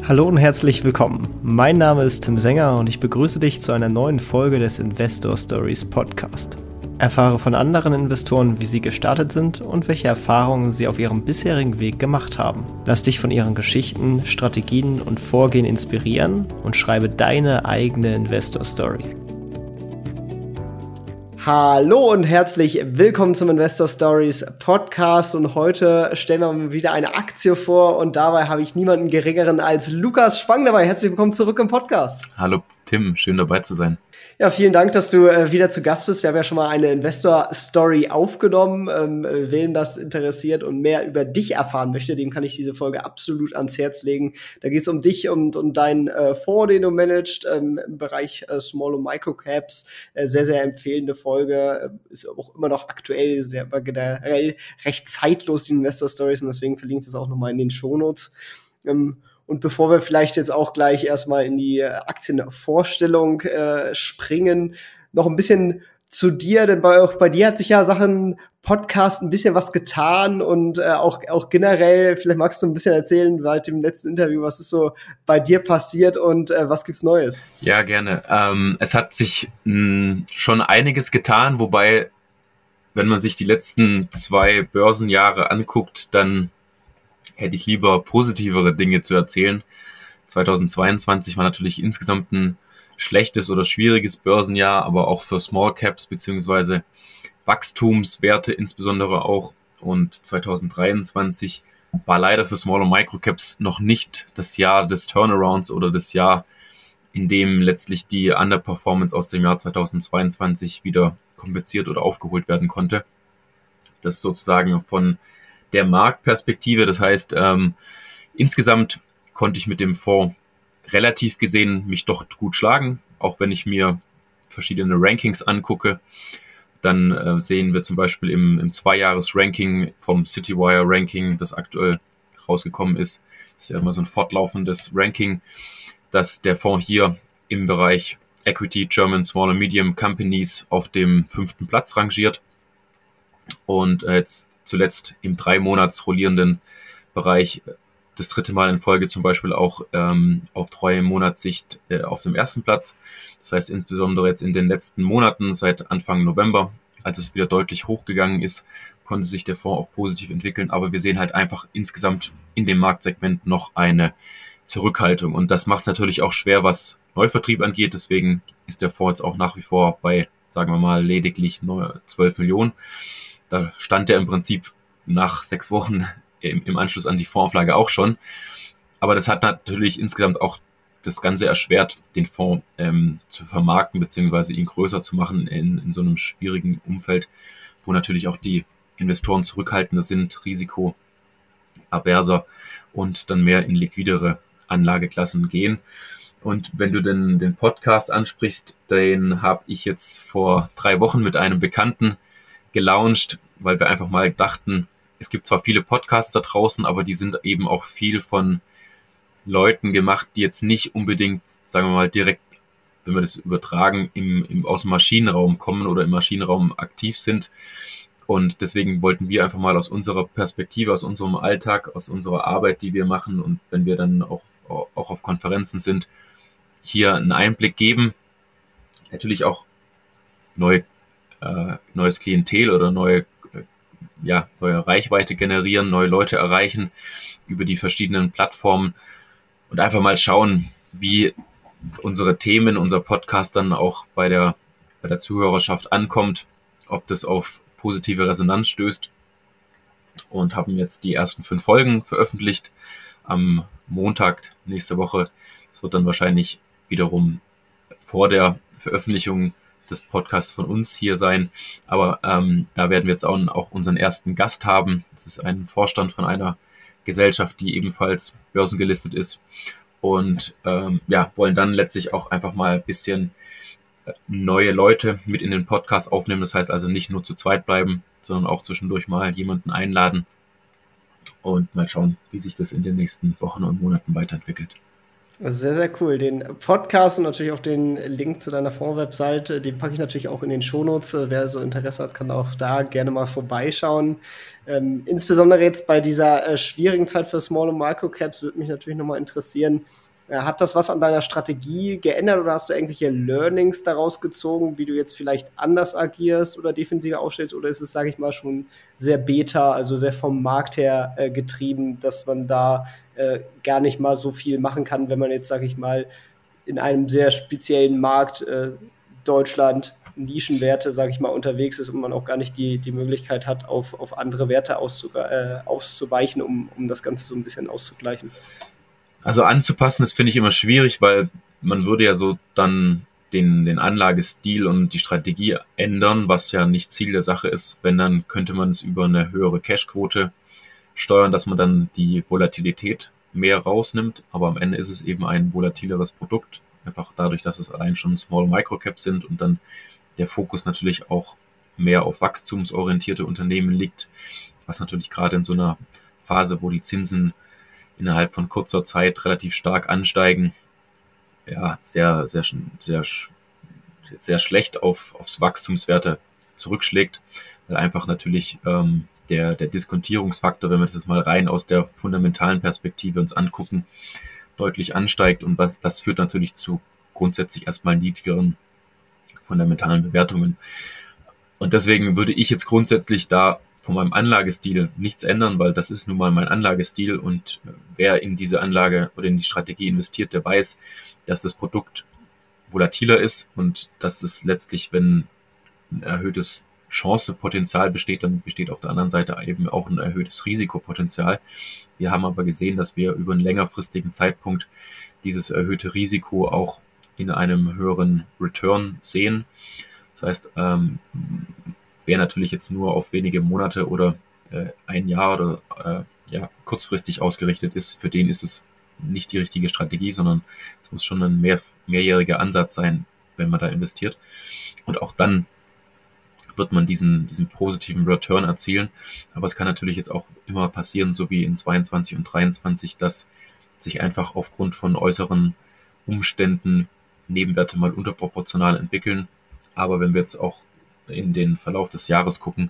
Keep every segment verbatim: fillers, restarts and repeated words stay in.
Hallo und herzlich willkommen. Mein Name ist Tim Sänger und ich begrüße dich zu einer neuen Folge des Investor Stories Podcast. Erfahre von anderen Investoren, wie sie gestartet sind und welche Erfahrungen sie auf ihrem bisherigen Weg gemacht haben. Lass dich von ihren Geschichten, Strategien und Vorgehen inspirieren und schreibe deine eigene Investor Story. Hallo und herzlich willkommen zum Investor Stories Podcast und heute stellen wir mal wieder eine Aktie vor und dabei habe ich niemanden geringeren als Lukas Spang dabei. Herzlich willkommen zurück im Podcast. Hallo Tim, schön dabei zu sein. Ja, vielen Dank, dass du äh, wieder zu Gast bist. Wir haben ja schon mal eine Investor-Story aufgenommen. Ähm, wen das interessiert und mehr über dich erfahren möchte, dem kann ich diese Folge absolut ans Herz legen. Da geht es um dich und um deinen äh, Fonds, den du managst, ähm, im Bereich äh, Small- und Microcaps. Äh, sehr, sehr empfehlende Folge. Äh, ist auch immer noch aktuell, ist aber generell recht zeitlos, die Investor-Stories. Und deswegen verlinkt es auch nochmal in den Shownotes. Ähm, Und bevor wir vielleicht jetzt auch gleich erstmal in die Aktienvorstellung äh, springen, noch ein bisschen zu dir, denn bei, auch bei dir hat sich ja Sachen Podcast ein bisschen was getan und äh, auch, auch generell, vielleicht magst du ein bisschen erzählen seit dem letzten Interview, was ist so bei dir passiert und äh, was gibt's Neues? Ja, gerne. Ähm, es hat sich mh, schon einiges getan, wobei, wenn man sich die letzten zwei Börsenjahre anguckt, dann hätte ich lieber positivere Dinge zu erzählen. zweitausendzweiundzwanzig war natürlich insgesamt ein schlechtes oder schwieriges Börsenjahr, aber auch für Small Caps beziehungsweise Wachstumswerte insbesondere auch. Und zweitausenddreiundzwanzig war leider für Small und Micro Caps noch nicht das Jahr des Turnarounds oder das Jahr, in dem letztlich die Underperformance aus dem Jahr zweitausendzweiundzwanzig wieder kompensiert oder aufgeholt werden konnte. Das sozusagen von der Marktperspektive. Das heißt, ähm, insgesamt konnte ich mit dem Fonds relativ gesehen mich doch gut schlagen. Auch wenn ich mir verschiedene Rankings angucke, dann äh, sehen wir zum Beispiel im, im Zweijahres-Ranking vom Citywire-Ranking, das aktuell rausgekommen ist, das ist ja immer so ein fortlaufendes Ranking, dass der Fonds hier im Bereich Equity German Small and Medium Companies auf dem fünften Platz rangiert. Und äh, jetzt zuletzt im drei Monats rollierenden Bereich das dritte Mal in Folge zum Beispiel auch ähm, auf drei Monatssicht äh, auf dem ersten Platz. Das heißt insbesondere jetzt in den letzten Monaten, seit Anfang November, als es wieder deutlich hochgegangen ist, konnte sich der Fonds auch positiv entwickeln. Aber wir sehen halt einfach insgesamt in dem Marktsegment noch eine Zurückhaltung. Und das macht es natürlich auch schwer, was Neuvertrieb angeht. Deswegen ist der Fonds jetzt auch nach wie vor bei, sagen wir mal, lediglich zwölf Millionen. Da stand er im Prinzip nach sechs Wochen im, im Anschluss an die Fondsauflage auch schon. Aber das hat natürlich insgesamt auch das Ganze erschwert, den Fonds ähm, zu vermarkten bzw. ihn größer zu machen in, in so einem schwierigen Umfeld, wo natürlich auch die Investoren zurückhaltender sind, risikoaverser und dann mehr in liquidere Anlageklassen gehen. Und wenn du den, den Podcast ansprichst, den habe ich jetzt vor drei Wochen mit einem Bekannten gelauncht, weil wir einfach mal dachten, es gibt zwar viele Podcasts da draußen, aber die sind eben auch viel von Leuten gemacht, die jetzt nicht unbedingt, sagen wir mal, direkt, wenn wir das übertragen, im, im, aus dem Maschinenraum kommen oder im Maschinenraum aktiv sind. Und deswegen wollten wir einfach mal aus unserer Perspektive, aus unserem Alltag, aus unserer Arbeit, die wir machen und wenn wir dann auch, auch auf Konferenzen sind, hier einen Einblick geben. Natürlich auch neue Äh, neues Klientel oder neue, äh, ja, neue Reichweite generieren, neue Leute erreichen über die verschiedenen Plattformen und einfach mal schauen, wie unsere Themen, unser Podcast dann auch bei der, bei der Zuhörerschaft ankommt, ob das auf positive Resonanz stößt und haben jetzt die ersten fünf Folgen veröffentlicht am Montag nächste Woche. Das wird dann wahrscheinlich wiederum vor der Veröffentlichung des Podcasts von uns hier sein, aber ähm, da werden wir jetzt auch, auch unseren ersten Gast haben. Das ist ein Vorstand von einer Gesellschaft, die ebenfalls börsengelistet ist und ähm, ja, wollen dann letztlich auch einfach mal ein bisschen neue Leute mit in den Podcast aufnehmen. Das heißt also nicht nur zu zweit bleiben, sondern auch zwischendurch mal jemanden einladen und mal schauen, wie sich das in den nächsten Wochen und Monaten weiterentwickelt. Sehr, sehr cool. Den Podcast und natürlich auch den Link zu deiner Fonds-Webseite, den packe ich natürlich auch in den Shownotes. Wer so Interesse hat, kann auch da gerne mal vorbeischauen. Ähm, insbesondere jetzt bei dieser äh, schwierigen Zeit für Small- und Microcaps würde mich natürlich nochmal interessieren, äh, hat das was an deiner Strategie geändert oder hast du irgendwelche Learnings daraus gezogen, wie du jetzt vielleicht anders agierst oder defensiver aufstellst, oder ist es, sage ich mal, schon sehr beta, also sehr vom Markt her äh, getrieben, dass man da äh, gar nicht mal so viel machen kann, wenn man jetzt, sage ich mal, in einem sehr speziellen Markt, äh, Deutschland, Nischenwerte, sage ich mal, unterwegs ist und man auch gar nicht die, die Möglichkeit hat, auf, auf andere Werte auszu, äh, auszuweichen, um, um das Ganze so ein bisschen auszugleichen. Also anzupassen, das finde ich immer schwierig, weil man würde ja so dann den, den Anlagestil und die Strategie ändern, was ja nicht Ziel der Sache ist. Wenn, dann könnte man es über eine höhere Cashquote steuern, dass man dann die Volatilität mehr rausnimmt. Aber am Ende ist es eben ein volatileres Produkt, einfach dadurch, dass es allein schon Small Microcaps sind und dann der Fokus natürlich auch mehr auf wachstumsorientierte Unternehmen liegt, was natürlich gerade in so einer Phase, wo die Zinsen innerhalb von kurzer Zeit relativ stark ansteigen, ja, sehr, sehr, sehr, sehr schlecht auf, aufs Wachstumswerte zurückschlägt, weil einfach natürlich ähm, der, der Diskontierungsfaktor, wenn wir das jetzt mal rein aus der fundamentalen Perspektive uns angucken, deutlich ansteigt und das führt natürlich zu grundsätzlich erstmal niedrigeren fundamentalen Bewertungen. Und deswegen würde ich jetzt grundsätzlich da von meinem Anlagestil nichts ändern, weil das ist nun mal mein Anlagestil und wer in diese Anlage oder in die Strategie investiert, der weiß, dass das Produkt volatiler ist und dass es letztlich, wenn ein erhöhtes Chancepotenzial besteht, dann besteht auf der anderen Seite eben auch ein erhöhtes Risikopotenzial. Wir haben aber gesehen, dass wir über einen längerfristigen Zeitpunkt dieses erhöhte Risiko auch in einem höheren Return sehen. Das heißt, ähm, wer natürlich jetzt nur auf wenige Monate oder äh, ein Jahr oder äh, ja, kurzfristig ausgerichtet ist, für den ist es nicht die richtige Strategie, sondern es muss schon ein mehr, mehrjähriger Ansatz sein, wenn man da investiert. Und auch dann wird man diesen, diesen positiven Return erzielen. Aber es kann natürlich jetzt auch immer passieren, so wie in zweiundzwanzig und dreiundzwanzig, dass sich einfach aufgrund von äußeren Umständen Nebenwerte mal unterproportional entwickeln. Aber wenn wir jetzt auch in den Verlauf des Jahres gucken,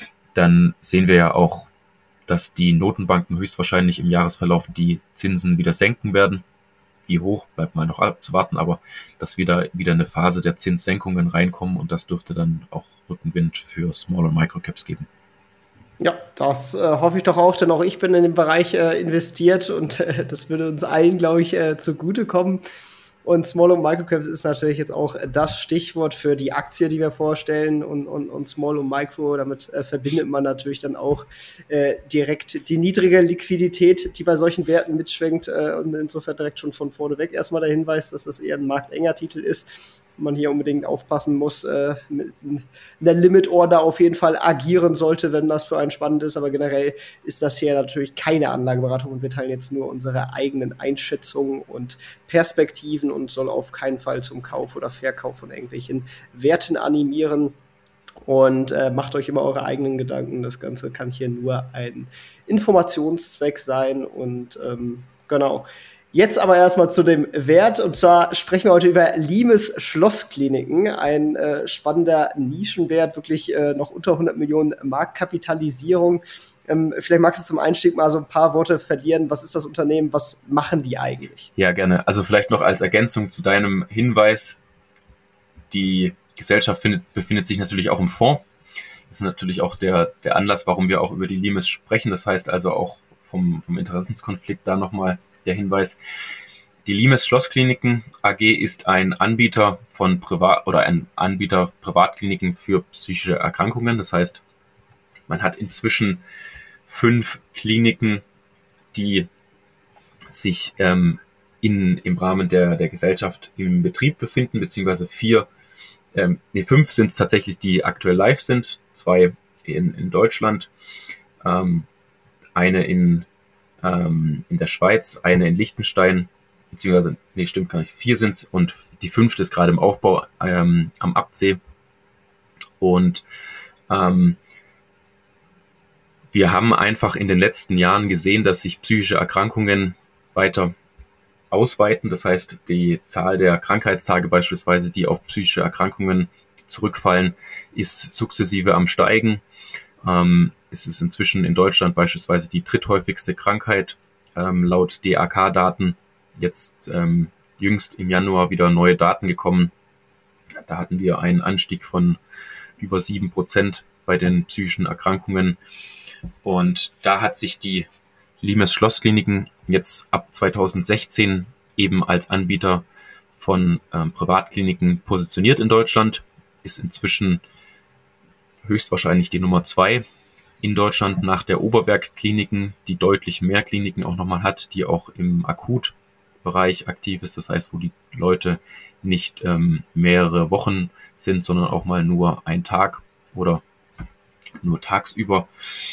dann sehen wir ja auch, dass die Notenbanken höchstwahrscheinlich im Jahresverlauf die Zinsen wieder senken werden. Wie hoch, bleibt mal noch abzuwarten, aber dass wieder, wieder eine Phase der Zinssenkungen reinkommen und das dürfte dann auch Rückenwind für Small- und Microcaps geben. Ja, das äh, hoffe ich doch auch, denn auch ich bin in den Bereich äh, investiert und äh, das würde uns allen, glaube ich, äh, zugutekommen. Und Small und Microcaps ist natürlich jetzt auch das Stichwort für die Aktie, die wir vorstellen. Und, und, und Small und Micro, damit äh, verbindet man natürlich dann auch äh, direkt die niedrige Liquidität, die bei solchen Werten mitschwingt. Äh, und insofern direkt schon von vorne weg erstmal der Hinweis, dass das eher ein marktenger Titel ist. Man hier unbedingt aufpassen muss, äh, mit einer Limit-Order auf jeden Fall agieren sollte, wenn das für einen spannend ist. Aber generell ist das hier natürlich keine Anlageberatung und wir teilen jetzt nur unsere eigenen Einschätzungen und Perspektiven und soll auf keinen Fall zum Kauf oder Verkauf von irgendwelchen Werten animieren. Und äh, macht euch immer eure eigenen Gedanken. Das Ganze kann hier nur ein Informationszweck sein und ähm, genau. Jetzt aber erstmal zu dem Wert, und zwar sprechen wir heute über Limes Schlosskliniken, ein äh, spannender Nischenwert, wirklich äh, noch unter hundert Millionen Marktkapitalisierung. Ähm, vielleicht magst du zum Einstieg mal so ein paar Worte verlieren. Was ist das Unternehmen? Was machen die eigentlich? Ja, gerne. Also vielleicht noch als Ergänzung zu deinem Hinweis, die Gesellschaft findet, befindet sich natürlich auch im Fonds. Das ist natürlich auch der, der Anlass, warum wir auch über die Limes sprechen. Das heißt also auch vom, vom Interessenskonflikt da nochmal der Hinweis. Die Limes Schlosskliniken A G ist ein Anbieter von Privat oder ein Anbieter Privatkliniken für psychische Erkrankungen. Das heißt, man hat inzwischen fünf Kliniken, die sich ähm, in, im Rahmen der, der Gesellschaft im Betrieb befinden, beziehungsweise vier, ähm, nee, fünf sind es tatsächlich, die aktuell live sind, zwei in, in Deutschland, ähm, eine in in der Schweiz, eine in Liechtenstein, beziehungsweise, nee, stimmt gar nicht, vier sind's und die fünfte ist gerade im Aufbau ähm, am Absee. Und ähm, wir haben einfach in den letzten Jahren gesehen, dass sich psychische Erkrankungen weiter ausweiten. Das heißt, die Zahl der Krankheitstage beispielsweise, die auf psychische Erkrankungen zurückfallen, ist sukzessive am Steigen. Ähm, es ist inzwischen in Deutschland beispielsweise die dritthäufigste Krankheit, ähm, laut D A K-Daten. Jetzt ähm, jüngst im Januar wieder neue Daten gekommen. Da hatten wir einen Anstieg von über sieben Prozent bei den psychischen Erkrankungen. Und da hat sich die Limes Schlosskliniken jetzt ab zweitausendsechzehn eben als Anbieter von ähm, Privatkliniken positioniert in Deutschland. Ist inzwischen höchstwahrscheinlich die Nummer zwei in Deutschland nach der Oberberg-Kliniken, die deutlich mehr Kliniken auch nochmal hat, die auch im Akutbereich aktiv ist. Das heißt, wo die Leute nicht ähm, mehrere Wochen sind, sondern auch mal nur ein Tag oder nur tagsüber.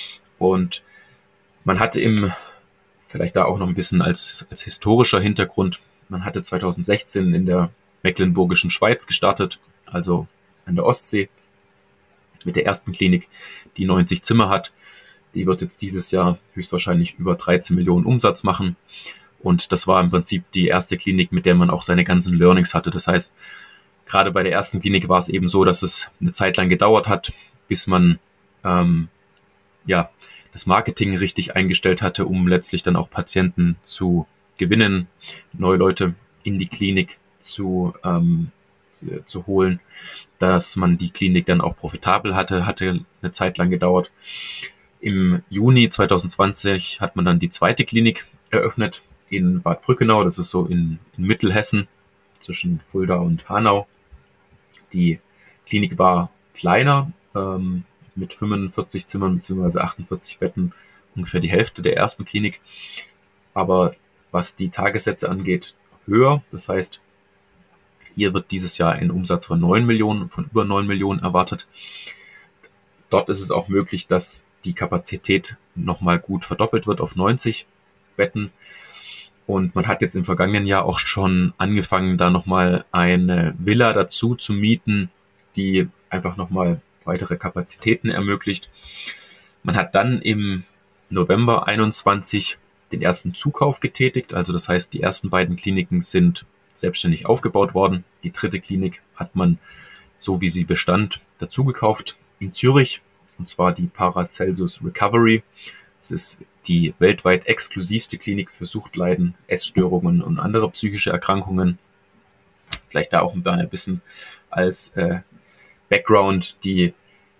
Und man hatte im, vielleicht da auch noch ein bisschen als, als historischer Hintergrund, man hatte zweitausendsechzehn in der Mecklenburgischen Schweiz gestartet, also an der Ostsee, mit der ersten Klinik, die neunzig Zimmer hat. Die wird jetzt dieses Jahr höchstwahrscheinlich über dreizehn Millionen Umsatz machen. Und das war im Prinzip die erste Klinik, mit der man auch seine ganzen Learnings hatte. Das heißt, gerade bei der ersten Klinik war es eben so, dass es eine Zeit lang gedauert hat, bis man ähm, ja das Marketing richtig eingestellt hatte, um letztlich dann auch Patienten zu gewinnen, neue Leute in die Klinik zu, ähm, zu, zu holen, dass man die Klinik dann auch profitabel hatte, hatte eine Zeit lang gedauert. Im Juni zweitausendzwanzig hat man dann die zweite Klinik eröffnet in Bad Brückenau, das ist so in, in Mittelhessen zwischen Fulda und Hanau. Die Klinik war kleiner, ähm, mit fünfundvierzig Zimmern bzw. achtundvierzig Betten, ungefähr die Hälfte der ersten Klinik. Aber was die Tagessätze angeht, höher. Das heißt, hier wird dieses Jahr ein Umsatz von neun Millionen, von über neun Millionen erwartet. Dort ist es auch möglich, dass die Kapazität nochmal gut verdoppelt wird auf neunzig Betten. Und man hat jetzt im vergangenen Jahr auch schon angefangen, da nochmal eine Villa dazu zu mieten, die einfach nochmal weitere Kapazitäten ermöglicht. Man hat dann im November einundzwanzig den ersten Zukauf getätigt. Also das heißt, die ersten beiden Kliniken sind selbstständig aufgebaut worden. Die dritte Klinik hat man, so wie sie bestand, dazugekauft in Zürich. Und zwar die Paracelsus Recovery. Es ist die weltweit exklusivste Klinik für Suchtleiden, Essstörungen und andere psychische Erkrankungen. Vielleicht da auch ein bisschen als äh, Background. Die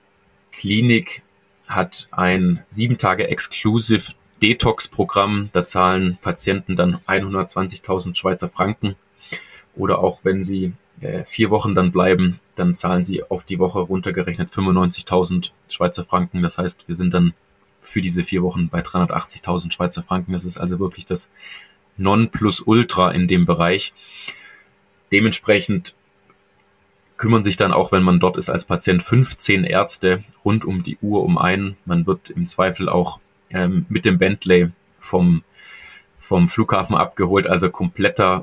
Klinik hat ein sieben Tage Exclusive Detox-Programm. Da zahlen Patienten dann hundertzwanzigtausend Schweizer Franken. Oder auch wenn sie äh, vier Wochen dann bleiben, dann zahlen sie auf die Woche runtergerechnet fünfundneunzigtausend Schweizer Franken. Das heißt, wir sind dann für diese vier Wochen bei dreihundertachtzigtausend Schweizer Franken. Das ist also wirklich das Nonplusultra in dem Bereich. Dementsprechend kümmern sich dann auch, wenn man dort ist als Patient, fünfzehn Ärzte rund um die Uhr um einen. Man wird im Zweifel auch ähm, mit dem Bentley vom, vom Flughafen abgeholt, also kompletter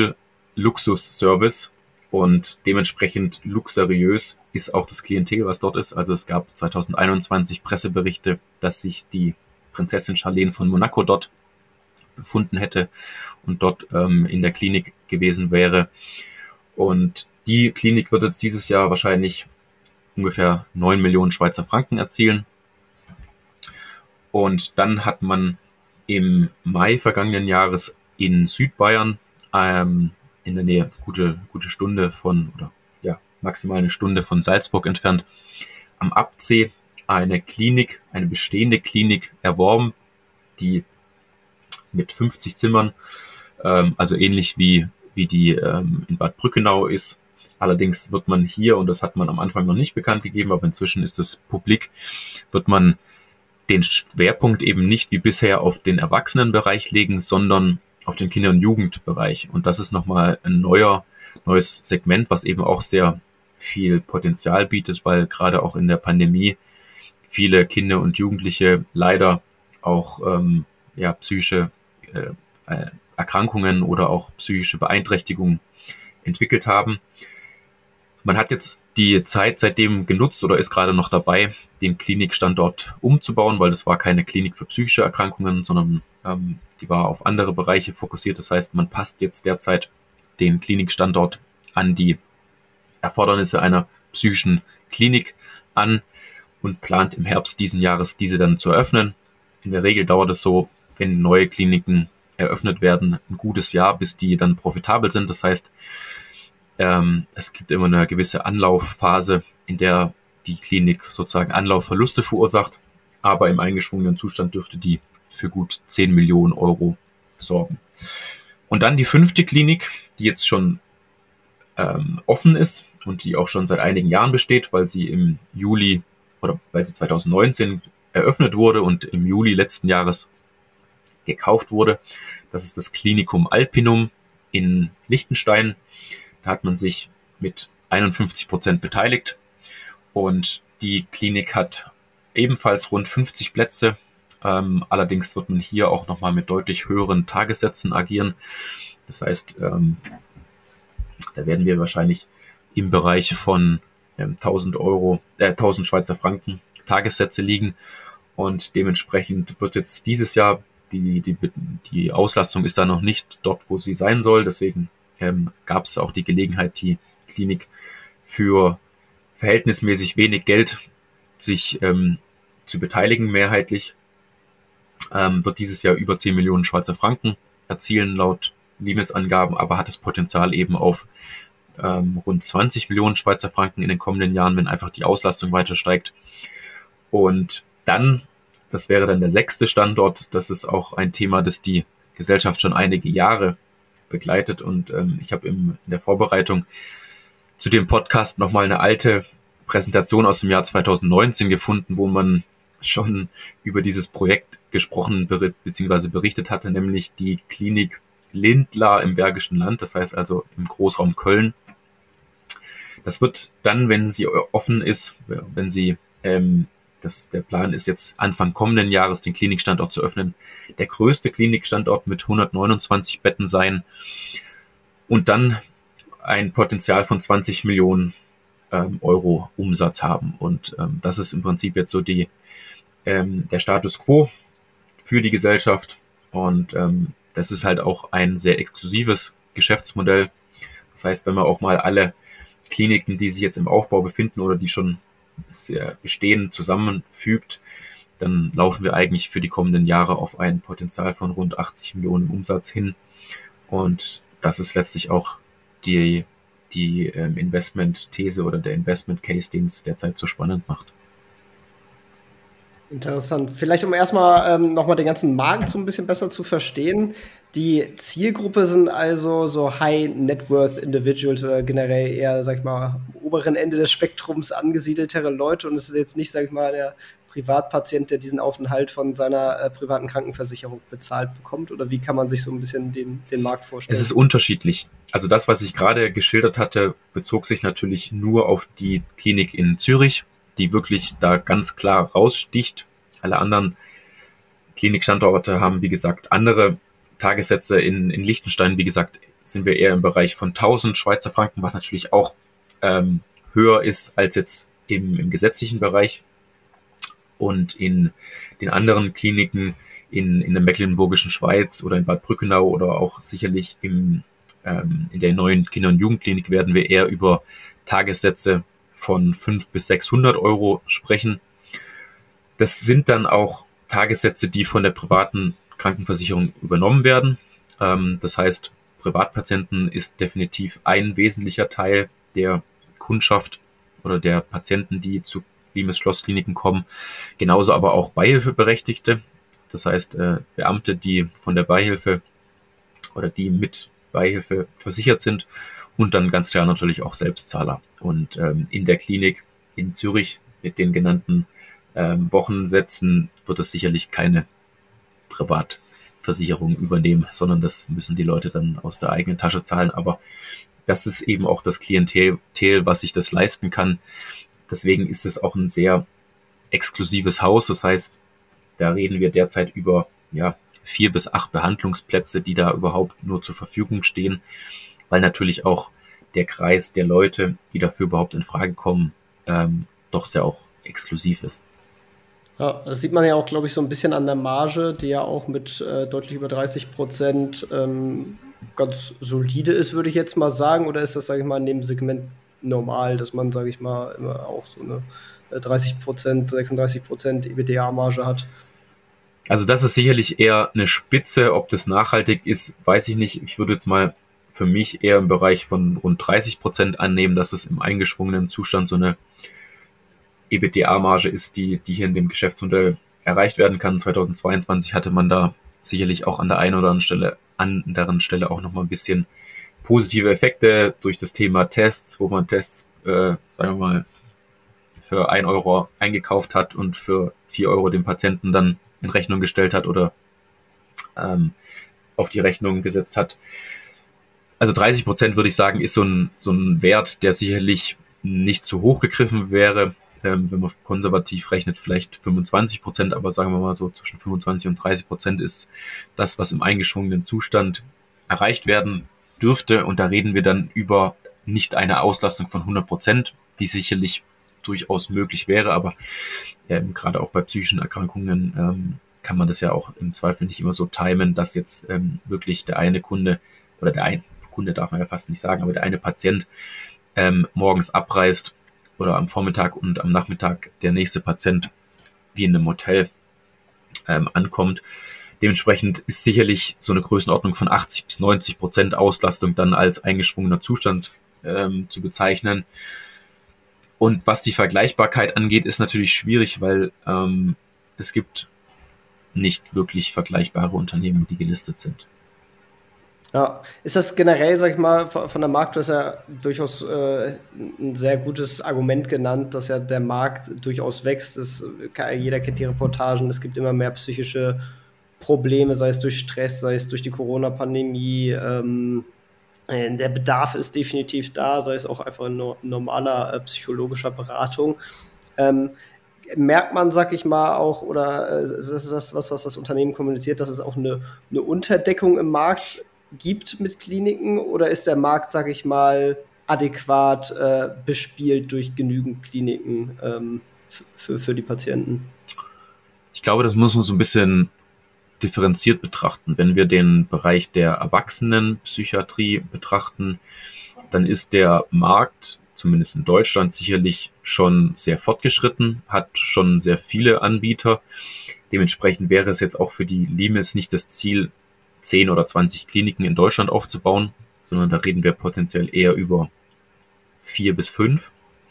Full-Luxus-Service. Und dementsprechend luxuriös ist auch das Klientel, was dort ist. Also es gab zweitausendeinundzwanzig Presseberichte, dass sich die Prinzessin Charlene von Monaco dort befunden hätte und dort ähm, in der Klinik gewesen wäre. Und die Klinik wird jetzt dieses Jahr wahrscheinlich ungefähr neun Millionen Schweizer Franken erzielen. Und dann hat man im Mai vergangenen Jahres in Südbayern ähm, in der Nähe, gute, gute Stunde von, oder ja, maximal eine Stunde von Salzburg entfernt, am Abzee eine Klinik, eine bestehende Klinik erworben, die mit fünfzig Zimmern, ähm, also ähnlich wie, wie die ähm, in Bad Brückenau ist. Allerdings wird man hier, und das hat man am Anfang noch nicht bekannt gegeben, aber inzwischen ist es publik, wird man den Schwerpunkt eben nicht wie bisher auf den Erwachsenenbereich legen, sondern auf den Kinder- und Jugendbereich. Und das ist nochmal ein neuer, neues Segment, was eben auch sehr viel Potenzial bietet, weil gerade auch in der Pandemie viele Kinder und Jugendliche leider auch ähm, ja, psychische äh, Erkrankungen oder auch psychische Beeinträchtigungen entwickelt haben. Man hat jetzt die Zeit seitdem genutzt oder ist gerade noch dabei, den Klinikstandort umzubauen, weil das war keine Klinik für psychische Erkrankungen, sondern ähm, die war auf andere Bereiche fokussiert. Das heißt, man passt jetzt derzeit den Klinikstandort an die Erfordernisse einer psychischen Klinik an und plant im Herbst diesen Jahres diese dann zu eröffnen. In der Regel dauert es so, wenn neue Kliniken eröffnet werden, ein gutes Jahr, bis die dann profitabel sind. Das heißt, ähm, es gibt immer eine gewisse Anlaufphase, in der die Klinik sozusagen Anlaufverluste verursacht, aber im eingeschwungenen Zustand dürfte die für gut zehn Millionen Euro sorgen. Und dann die fünfte Klinik, die jetzt schon ähm, offen ist und die auch schon seit einigen Jahren besteht, weil sie im Juli oder weil sie zwanzig neunzehn eröffnet wurde und im Juli letzten Jahres gekauft wurde. Das ist das Klinikum Alpinum in Liechtenstein. Da hat man sich mit einundfünfzig Prozent beteiligt und die Klinik hat ebenfalls rund fünfzig Plätze. Ähm, allerdings wird man hier auch nochmal mit deutlich höheren Tagessätzen agieren. Das heißt, ähm, da werden wir wahrscheinlich im Bereich von ähm, tausend Euro, äh, tausend Schweizer Franken Tagessätze liegen und dementsprechend wird jetzt dieses Jahr die, die, die Auslastung ist da noch nicht dort, wo sie sein soll. Deswegen ähm, gab es auch die Gelegenheit, die Klinik für verhältnismäßig wenig Geld sich ähm, zu beteiligen, mehrheitlich. Ähm, wird dieses Jahr über zehn Millionen Schweizer Franken erzielen, laut Limes-Angaben, aber hat das Potenzial eben auf ähm, rund zwanzig Millionen Schweizer Franken in den kommenden Jahren, wenn einfach die Auslastung weiter steigt. Und dann, das wäre dann der sechste Standort, das ist auch ein Thema, das die Gesellschaft schon einige Jahre begleitet und ähm, ich habe in der Vorbereitung zu dem Podcast nochmal eine alte Präsentation aus dem Jahr zwanzig neunzehn gefunden, wo man schon über dieses Projekt gesprochen bzw. berichtet hatte, nämlich die Klinik Lindlar im Bergischen Land, das heißt also im Großraum Köln. Das wird dann, wenn sie offen ist, wenn sie, ähm, das, der Plan ist jetzt Anfang kommenden Jahres den Klinikstandort zu öffnen, der größte Klinikstandort mit hundertneunundzwanzig Betten sein und dann ein Potenzial von zwanzig Millionen ähm, Euro Umsatz haben. Und ähm, das ist im Prinzip jetzt so die, ähm, der Status quo für die Gesellschaft. Und ähm, das ist halt auch ein sehr exklusives Geschäftsmodell. Das heißt, wenn man auch mal alle Kliniken, die sich jetzt im Aufbau befinden oder die schon sehr bestehen, zusammenfügt, dann laufen wir eigentlich für die kommenden Jahre auf ein Potenzial von rund achtzig Millionen Umsatz hin. Und das ist letztlich auch die, die ähm, Investment-These oder der Investment-Case, den es derzeit so spannend macht. Interessant. Vielleicht um erstmal ähm, nochmal den ganzen Markt so ein bisschen besser zu verstehen. Die Zielgruppe sind also so High-Net-Worth-Individuals oder generell eher, sag ich mal, am oberen Ende des Spektrums angesiedeltere Leute und es ist jetzt nicht, sag ich mal, der Privatpatient, der diesen Aufenthalt von seiner äh, privaten Krankenversicherung bezahlt bekommt? Oder wie kann man sich so ein bisschen den, den Markt vorstellen? Es ist unterschiedlich. Also das, was ich gerade geschildert hatte, bezog sich natürlich nur auf die Klinik in Zürich, die wirklich da ganz klar raussticht. Alle anderen Klinikstandorte haben, wie gesagt, andere Tagessätze. In, in Liechtenstein, wie gesagt, sind wir eher im Bereich von tausend Schweizer Franken, was natürlich auch ähm, höher ist als jetzt im, im gesetzlichen Bereich. Und in den anderen Kliniken in, in der Mecklenburgischen Schweiz oder in Bad Brückenau oder auch sicherlich im, ähm, in der neuen Kinder- und Jugendklinik werden wir eher über Tagessätze von fünfhundert bis sechshundert Euro sprechen. Das sind dann auch Tagessätze, die von der privaten Krankenversicherung übernommen werden. Ähm, das heißt, Privatpatienten ist definitiv ein wesentlicher Teil der Kundschaft oder der Patienten, die zu Limes Schlosskliniken kommen. Genauso aber auch Beihilfeberechtigte. Das heißt, äh, Beamte, die von der Beihilfe oder die mit Beihilfe versichert sind und dann ganz klar natürlich auch Selbstzahler. Und ähm, in der Klinik in Zürich mit den genannten ähm, Wochensätzen wird es sicherlich keine Privatversicherung übernehmen, sondern das müssen die Leute dann aus der eigenen Tasche zahlen. Aber das ist eben auch das Klientel, was sich das leisten kann. Deswegen ist es auch ein sehr exklusives Haus. Das heißt, da reden wir derzeit über ja, vier bis acht Behandlungsplätze, die da überhaupt nur zur Verfügung stehen, weil natürlich auch der Kreis der Leute, die dafür überhaupt in Frage kommen, ähm, doch sehr auch exklusiv ist. Ja, das sieht man ja auch, glaube ich, so ein bisschen an der Marge, die ja auch mit äh, deutlich über dreißig Prozent ähm, ganz solide ist, würde ich jetzt mal sagen. Oder ist das, sage ich mal, in dem Segment normal, dass man, sage ich mal, immer auch so eine dreißig Prozent, sechsunddreißig Prozent EBITDA-Marge hat? Also das ist sicherlich eher eine Spitze. Ob das nachhaltig ist, weiß ich nicht. Ich würde jetzt mal für mich eher im Bereich von rund dreißig Prozent annehmen, dass es im eingeschwungenen Zustand so eine EBITDA-Marge ist, die, die hier in dem Geschäftsmodell erreicht werden kann. zweitausendzweiundzwanzig hatte man da sicherlich auch an der einen oder anderen Stelle, anderen Stelle auch nochmal ein bisschen positive Effekte durch das Thema Tests, wo man Tests, äh, sagen wir mal, für ein Euro eingekauft hat und für vier Euro den Patienten dann in Rechnung gestellt hat oder ähm, auf die Rechnung gesetzt hat. Also dreißig Prozent würde ich sagen, ist so ein, so ein Wert, der sicherlich nicht zu hoch gegriffen wäre. Ähm, wenn man konservativ rechnet, vielleicht fünfundzwanzig Prozent, aber sagen wir mal so zwischen fünfundzwanzig und dreißig Prozent ist das, was im eingeschwungenen Zustand erreicht werden dürfte. Und da reden wir dann über nicht eine Auslastung von hundert Prozent, die sicherlich durchaus möglich wäre, aber ähm, gerade auch bei psychischen Erkrankungen ähm, kann man das ja auch im Zweifel nicht immer so timen, dass jetzt ähm, wirklich der eine Kunde, oder der eine Kunde darf man ja fast nicht sagen, aber der eine Patient ähm, morgens abreist oder am Vormittag und am Nachmittag der nächste Patient wie in einem Hotel ähm, ankommt. Dementsprechend ist sicherlich so eine Größenordnung von achtzig bis neunzig Prozent Auslastung dann als eingeschwungener Zustand ähm, zu bezeichnen. Und was die Vergleichbarkeit angeht, ist natürlich schwierig, weil ähm, es gibt nicht wirklich vergleichbare Unternehmen, die gelistet sind. Ja, ist das generell, sag ich mal, von der Markt, du hast ja durchaus äh, ein sehr gutes Argument genannt, dass ja der Markt durchaus wächst. Es, jeder kennt die Reportagen, es gibt immer mehr psychische Probleme, sei es durch Stress, sei es durch die Corona-Pandemie. Ähm, der Bedarf ist definitiv da, sei es auch einfach in no- normaler äh, psychologischer Beratung. Ähm, merkt man, sag ich mal, auch, oder äh, das ist das, was, was das Unternehmen kommuniziert, dass es auch eine, eine Unterdeckung im Markt gibt mit Kliniken, oder ist der Markt, sag ich mal, adäquat äh, bespielt durch genügend Kliniken ähm, für, für die Patienten? Ich glaube, das muss man so ein bisschen differenziert betrachten. Wenn wir den Bereich der Erwachsenenpsychiatrie betrachten, dann ist der Markt, zumindest in Deutschland, sicherlich schon sehr fortgeschritten, hat schon sehr viele Anbieter. Dementsprechend wäre es jetzt auch für die Limes nicht das Ziel, zehn oder zwanzig Kliniken in Deutschland aufzubauen, sondern da reden wir potenziell eher über vier bis fünf.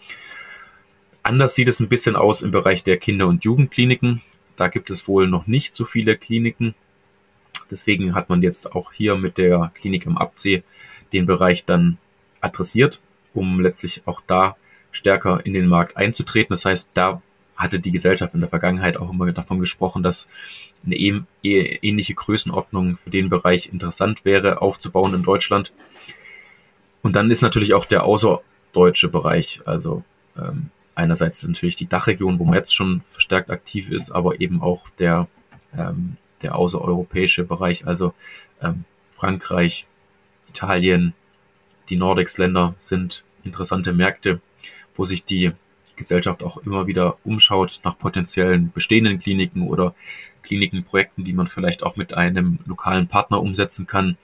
Anders sieht es ein bisschen aus im Bereich der Kinder- und Jugendkliniken. Da gibt es wohl noch nicht so viele Kliniken. Deswegen hat man jetzt auch hier mit der Klinik am Abzeh den Bereich dann adressiert, um letztlich auch da stärker in den Markt einzutreten. Das heißt, da hatte die Gesellschaft in der Vergangenheit auch immer davon gesprochen, dass eine ähnliche Größenordnung für den Bereich interessant wäre, aufzubauen in Deutschland. Und dann ist natürlich auch der außerdeutsche Bereich, also ähm, einerseits natürlich die Dachregion, wo man jetzt schon verstärkt aktiv ist, aber eben auch der, ähm, der außereuropäische Bereich, also ähm, Frankreich, Italien, die Nordics-Länder sind interessante Märkte, wo sich die Gesellschaft auch immer wieder umschaut nach potenziellen bestehenden Kliniken oder Klinikenprojekten, die man vielleicht auch mit einem lokalen Partner umsetzen kann.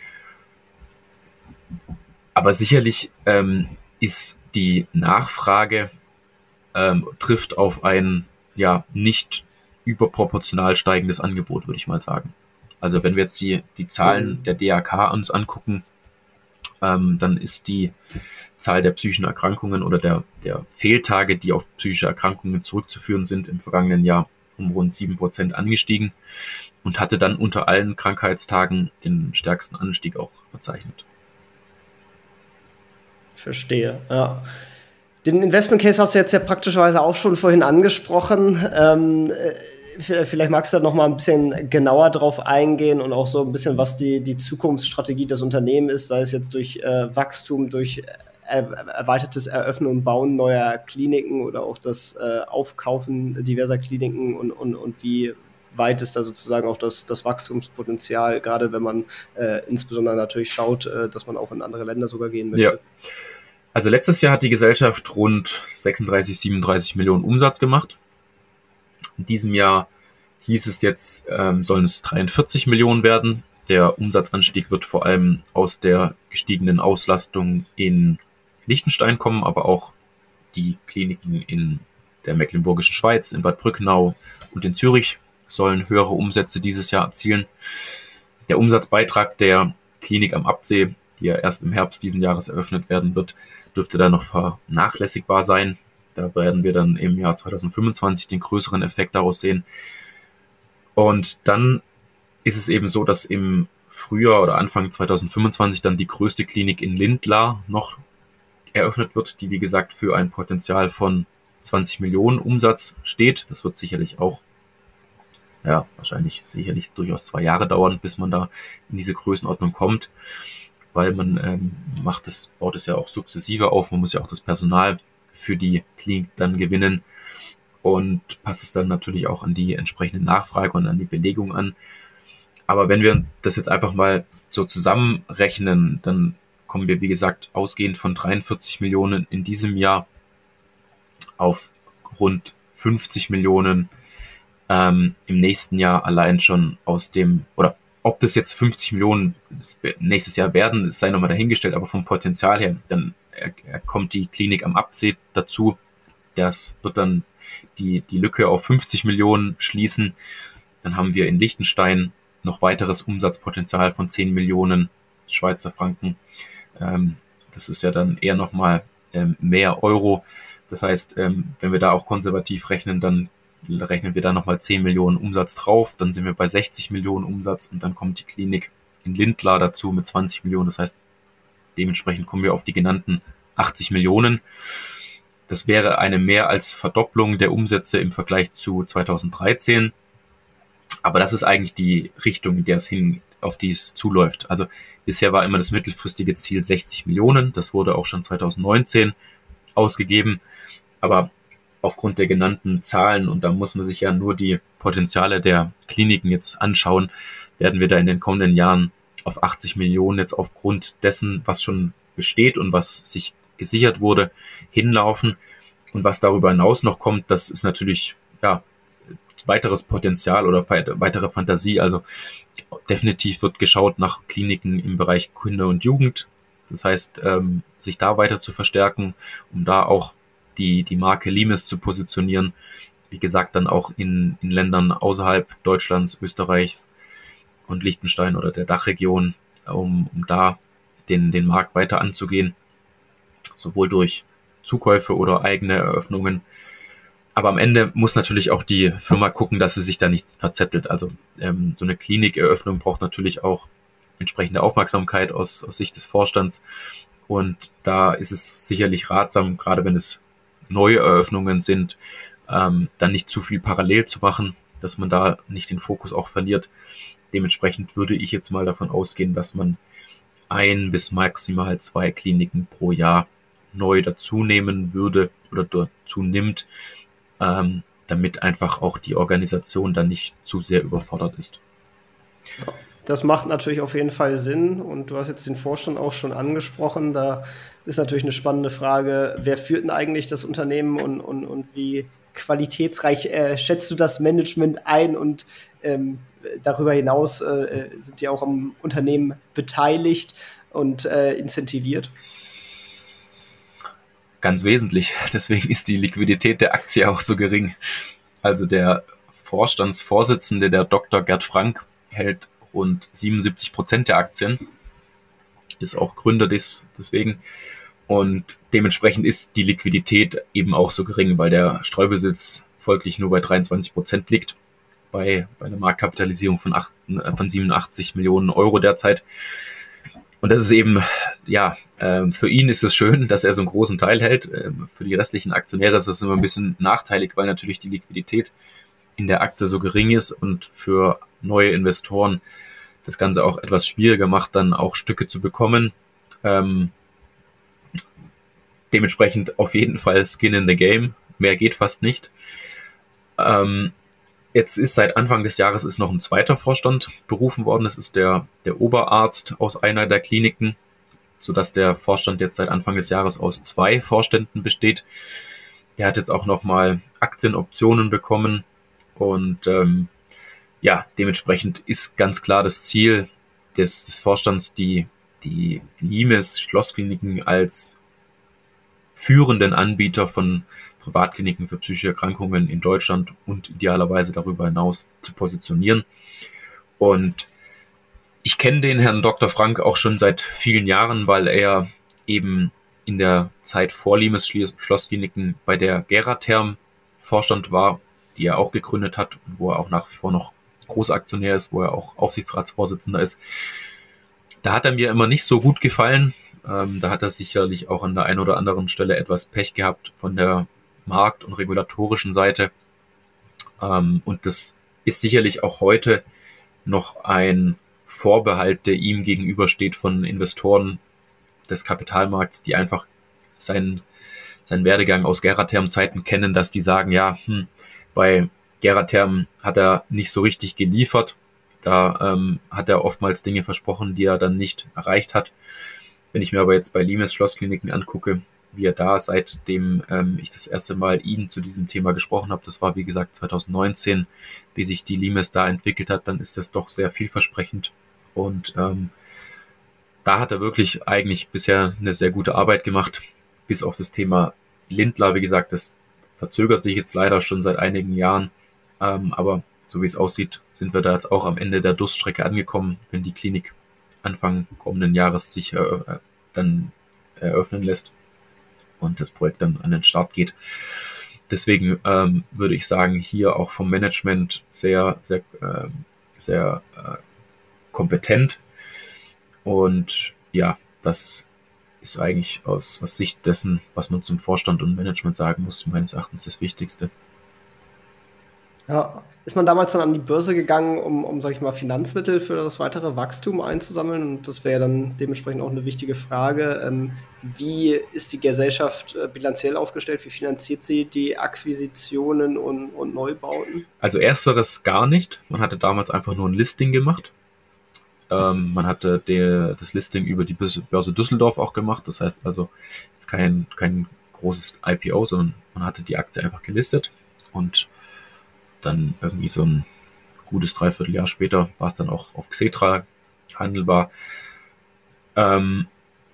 Aber sicherlich ähm, ist die Nachfrage ähm, trifft auf ein ja nicht überproportional steigendes Angebot, würde ich mal sagen. Also wenn wir jetzt die, die Zahlen der D A K uns angucken, ähm, dann ist die Zahl der psychischen Erkrankungen oder der, der Fehltage, die auf psychische Erkrankungen zurückzuführen sind, im vergangenen Jahr um rund sieben Prozent angestiegen und hatte dann unter allen Krankheitstagen den stärksten Anstieg auch verzeichnet. Verstehe, ja. Den Investment Case hast du jetzt ja praktischerweise auch schon vorhin angesprochen. Ähm, vielleicht magst du da noch mal ein bisschen genauer drauf eingehen und auch so ein bisschen, was die, die Zukunftsstrategie des Unternehmens ist, sei es jetzt durch äh, Wachstum, durch er, erweitertes Eröffnen und Bauen neuer Kliniken oder auch das äh, Aufkaufen diverser Kliniken und, und, und wie, weit ist da sozusagen auch das, das Wachstumspotenzial, gerade wenn man äh, insbesondere natürlich schaut, äh, dass man auch in andere Länder sogar gehen möchte? Ja. Also letztes Jahr hat die Gesellschaft rund sechsunddreißig, siebenunddreißig Millionen Umsatz gemacht. In diesem Jahr hieß es jetzt, ähm, sollen es dreiundvierzig Millionen werden. Der Umsatzanstieg wird vor allem aus der gestiegenen Auslastung in Liechtenstein kommen, aber auch die Kliniken in der Mecklenburgischen Schweiz, in Bad Brückenau und in Zürich sollen höhere Umsätze dieses Jahr erzielen. Der Umsatzbeitrag der Klinik am Absee, die ja erst im Herbst diesen Jahres eröffnet werden wird, dürfte da noch vernachlässigbar sein. Da werden wir dann im Jahr zweitausendfünfundzwanzig den größeren Effekt daraus sehen. Und dann ist es eben so, dass im Frühjahr oder Anfang zweitausendfünfundzwanzig dann die größte Klinik in Lindlar noch eröffnet wird, die wie gesagt für ein Potenzial von zwanzig Millionen Umsatz steht. Das wird sicherlich auch, ja, wahrscheinlich sicherlich durchaus zwei Jahre dauern, bis man da in diese Größenordnung kommt, weil man ähm, macht das, baut es ja auch sukzessive auf. Man muss ja auch das Personal für die Klinik dann gewinnen und passt es dann natürlich auch an die entsprechende Nachfrage und an die Belegung an. Aber wenn wir das jetzt einfach mal so zusammenrechnen, dann kommen wir, wie gesagt, ausgehend von dreiundvierzig Millionen in diesem Jahr auf rund fünfzig Millionen ähm, im nächsten Jahr allein schon aus dem, oder ob das jetzt fünfzig Millionen nächstes Jahr werden, sei nochmal dahingestellt, aber vom Potenzial her, dann er, er kommt die Klinik am Absee dazu. Das wird dann die, die Lücke auf fünfzig Millionen schließen. Dann haben wir in Liechtenstein noch weiteres Umsatzpotenzial von zehn Millionen Schweizer Franken. Ähm, das ist ja dann eher nochmal ähm, mehr Euro. Das heißt, ähm, wenn wir da auch konservativ rechnen, dann rechnen wir da nochmal zehn Millionen Umsatz drauf. Dann sind wir bei sechzig Millionen Umsatz und dann kommt die Klinik in Lindlar dazu mit zwanzig Millionen. Das heißt, dementsprechend kommen wir auf die genannten achtzig Millionen. Das wäre eine mehr als Verdopplung der Umsätze im Vergleich zu zweitausenddreizehn. Aber das ist eigentlich die Richtung, in der es hin, auf die es zuläuft. Also bisher war immer das mittelfristige Ziel sechzig Millionen. Das wurde auch schon zweitausendneunzehn ausgegeben. Aber aufgrund der genannten Zahlen, und da muss man sich ja nur die Potenziale der Kliniken jetzt anschauen, werden wir da in den kommenden Jahren auf achtzig Millionen jetzt aufgrund dessen, was schon besteht und was sich gesichert wurde, hinlaufen. Und was darüber hinaus noch kommt, das ist natürlich, ja, weiteres Potenzial oder weitere Fantasie. Also definitiv wird geschaut nach Kliniken im Bereich Kinder und Jugend. Das heißt, ähm, sich da weiter zu verstärken, um da auch die, die Marke Limes zu positionieren. Wie gesagt, dann auch in, in Ländern außerhalb Deutschlands, Österreichs und Liechtenstein oder der Dachregion, um, um da den, den Markt weiter anzugehen. Sowohl durch Zukäufe oder eigene Eröffnungen. Aber am Ende muss natürlich auch die Firma gucken, dass sie sich da nicht verzettelt. Also ähm, so eine Klinikeröffnung braucht natürlich auch entsprechende Aufmerksamkeit aus, aus Sicht des Vorstands. Und da ist es sicherlich ratsam, gerade wenn es neue Eröffnungen sind, ähm, dann nicht zu viel parallel zu machen, dass man da nicht den Fokus auch verliert. Dementsprechend würde ich jetzt mal davon ausgehen, dass man ein bis maximal zwei Kliniken pro Jahr neu dazu nehmen würde oder dazu nimmt, ähm, damit einfach auch die Organisation dann nicht zu sehr überfordert ist. Das macht natürlich auf jeden Fall Sinn und du hast jetzt den Vorstand auch schon angesprochen. Da ist natürlich eine spannende Frage, wer führt denn eigentlich das Unternehmen und, und, und wie qualitätsreich äh, schätzt du das Management ein und ähm, darüber hinaus äh, sind die auch am Unternehmen beteiligt und äh, incentiviert? Ganz wesentlich. Deswegen ist die Liquidität der Aktie auch so gering. Also der Vorstandsvorsitzende, der Doktor Gerd Frank, hält rund siebenundsiebzig Prozent der Aktien, ist auch Gründer des, deswegen. Und dementsprechend ist die Liquidität eben auch so gering, weil der Streubesitz folglich nur bei dreiundzwanzig Prozent liegt, bei, bei einer Marktkapitalisierung von, acht, von siebenundachtzig Millionen Euro derzeit. Und das ist eben, ja, ähm, für ihn ist es schön, dass er so einen großen Teil hält. Ähm, für die restlichen Aktionäre ist das immer ein bisschen nachteilig, weil natürlich die Liquidität in der Aktie so gering ist und für neue Investoren das Ganze auch etwas schwieriger macht, dann auch Stücke zu bekommen. Ähm, dementsprechend auf jeden Fall Skin in the Game. Mehr geht fast nicht. Ähm, Jetzt ist seit Anfang des Jahres ist noch ein zweiter Vorstand berufen worden. Das ist der, der Oberarzt aus einer der Kliniken, sodass der Vorstand jetzt seit Anfang des Jahres aus zwei Vorständen besteht. Der hat jetzt auch nochmal Aktienoptionen bekommen und ähm, ja, dementsprechend ist ganz klar das Ziel des, des Vorstands, die, die Limes Schlosskliniken als führenden Anbieter von Privatkliniken für psychische Erkrankungen in Deutschland und idealerweise darüber hinaus zu positionieren. Und ich kenne den Herrn Doktor Frank auch schon seit vielen Jahren, weil er eben in der Zeit vor Limes Schlosskliniken bei der Geratherm Vorstand war, die er auch gegründet hat, wo er auch nach wie vor noch Großaktionär ist, wo er auch Aufsichtsratsvorsitzender ist. Da hat er mir immer nicht so gut gefallen. Ähm, da hat er sicherlich auch an der einen oder anderen Stelle etwas Pech gehabt von der Markt- und regulatorischen Seite. Ähm, und das ist sicherlich auch heute noch ein Vorbehalt, der ihm gegenübersteht von Investoren des Kapitalmarkts, die einfach seinen, seinen Werdegang aus Geratherm-Zeiten kennen, dass die sagen, ja, hm, bei Geratherm hat er nicht so richtig geliefert. Da ähm, hat er oftmals Dinge versprochen, die er dann nicht erreicht hat. Wenn ich mir aber jetzt bei Limes Schlosskliniken angucke, wie er da, seitdem ähm, ich das erste Mal ihn zu diesem Thema gesprochen habe, das war wie gesagt zwanzig neunzehn, wie sich die Limes da entwickelt hat, dann ist das doch sehr vielversprechend. Und ähm, da hat er wirklich eigentlich bisher eine sehr gute Arbeit gemacht, bis auf das Thema Lindlar. Wie gesagt, das verzögert sich jetzt leider schon seit einigen Jahren, ähm, aber so wie es aussieht, sind wir da jetzt auch am Ende der Durststrecke angekommen, wenn die Klinik Anfang kommenden Jahres sich äh, dann eröffnen lässt und das Projekt dann an den Start geht. Deswegen ähm, würde ich sagen, hier auch vom Management sehr, sehr, äh, sehr äh, kompetent. Und ja, das ist eigentlich aus, aus Sicht dessen, was man zum Vorstand und Management sagen muss, meines Erachtens das Wichtigste. Ja, ist man damals dann an die Börse gegangen, um, um, sag ich mal, Finanzmittel für das weitere Wachstum einzusammeln? Und das wäre dann dementsprechend auch eine wichtige Frage. Ähm, wie ist die Gesellschaft äh, bilanziell aufgestellt? Wie finanziert sie die Akquisitionen und, und Neubauten? Also ersteres gar nicht. Man hatte damals einfach nur ein Listing gemacht. Ähm, man hatte der, das Listing über die Börse Düsseldorf auch gemacht. Das heißt also jetzt kein, kein großes I P O, sondern man hatte die Aktie einfach gelistet und dann irgendwie so ein gutes Dreivierteljahr später war es dann auch auf Xetra handelbar. Ähm,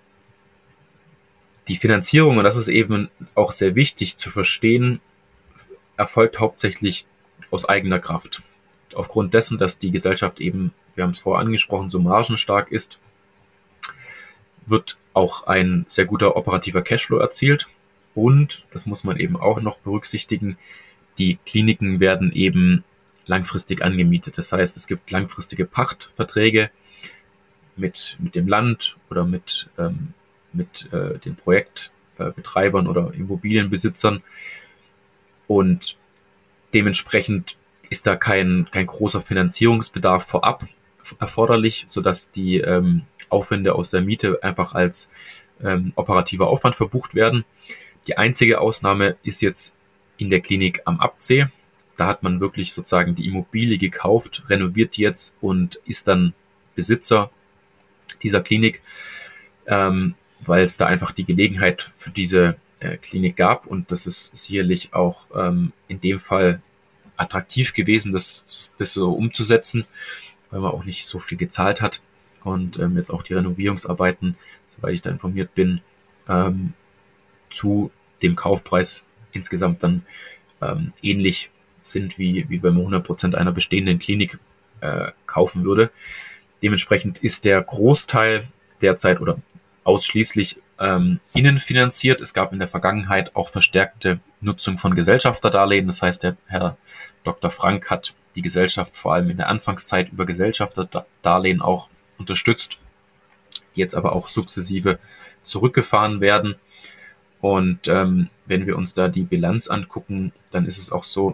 die Finanzierung, und das ist eben auch sehr wichtig zu verstehen, erfolgt hauptsächlich aus eigener Kraft. Aufgrund dessen, dass die Gesellschaft eben, wir haben es vorher angesprochen, so margenstark ist, wird auch ein sehr guter operativer Cashflow erzielt. Und, das muss man eben auch noch berücksichtigen, die Kliniken werden eben langfristig angemietet. Das heißt, es gibt langfristige Pachtverträge mit, mit dem Land oder mit, ähm, mit äh, den Projektbetreibern äh, oder Immobilienbesitzern. Und dementsprechend ist da kein, kein großer Finanzierungsbedarf vorab erforderlich, sodass die ähm, Aufwände aus der Miete einfach als ähm, operativer Aufwand verbucht werden. Die einzige Ausnahme ist jetzt in der Klinik am Abzeh. Da hat man wirklich sozusagen die Immobilie gekauft, renoviert jetzt und ist dann Besitzer dieser Klinik, ähm, weil es da einfach die Gelegenheit für diese äh, Klinik gab. Und das ist sicherlich auch ähm, in dem Fall attraktiv gewesen, das, das so umzusetzen, weil man auch nicht so viel gezahlt hat. Und ähm, jetzt auch die Renovierungsarbeiten, soweit ich da informiert bin, ähm, zu dem Kaufpreis insgesamt dann ähm, ähnlich sind, wie, wie wenn man hundert Prozent einer bestehenden Klinik äh, kaufen würde. Dementsprechend ist der Großteil derzeit oder ausschließlich ähm, innenfinanziert. Es gab in der Vergangenheit auch verstärkte Nutzung von Gesellschafterdarlehen. Das heißt, der Herr Doktor Frank hat die Gesellschaft vor allem in der Anfangszeit über Gesellschafterdarlehen auch unterstützt, die jetzt aber auch sukzessive zurückgefahren werden. Und ähm, wenn wir uns da die Bilanz angucken, dann ist es auch so,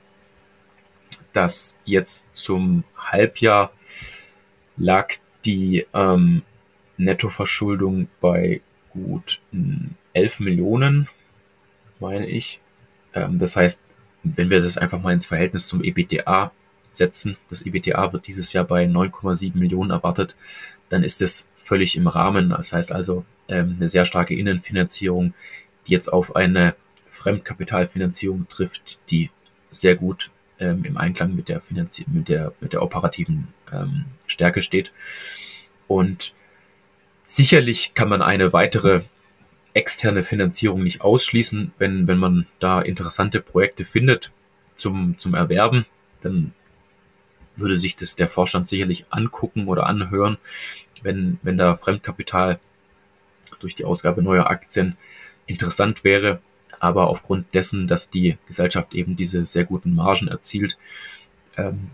dass jetzt zum Halbjahr lag die ähm, Nettoverschuldung bei gut elf Millionen, meine ich. Ähm, das heißt, wenn wir das einfach mal ins Verhältnis zum E B T A setzen, das E B T A wird dieses Jahr bei neun Komma sieben Millionen erwartet, dann ist das völlig im Rahmen. Das heißt also ähm, eine sehr starke Innenfinanzierung, die jetzt auf eine Fremdkapitalfinanzierung trifft, die sehr gut ähm, im Einklang mit der, Finanzi- mit der, mit der operativen ähm, Stärke steht. Und sicherlich kann man eine weitere externe Finanzierung nicht ausschließen, wenn, wenn man da interessante Projekte findet zum, zum Erwerben, dann würde sich das der Vorstand sicherlich angucken oder anhören, wenn, wenn da Fremdkapital durch die Ausgabe neuer Aktien interessant wäre. Aber aufgrund dessen, dass die Gesellschaft eben diese sehr guten Margen erzielt, ähm,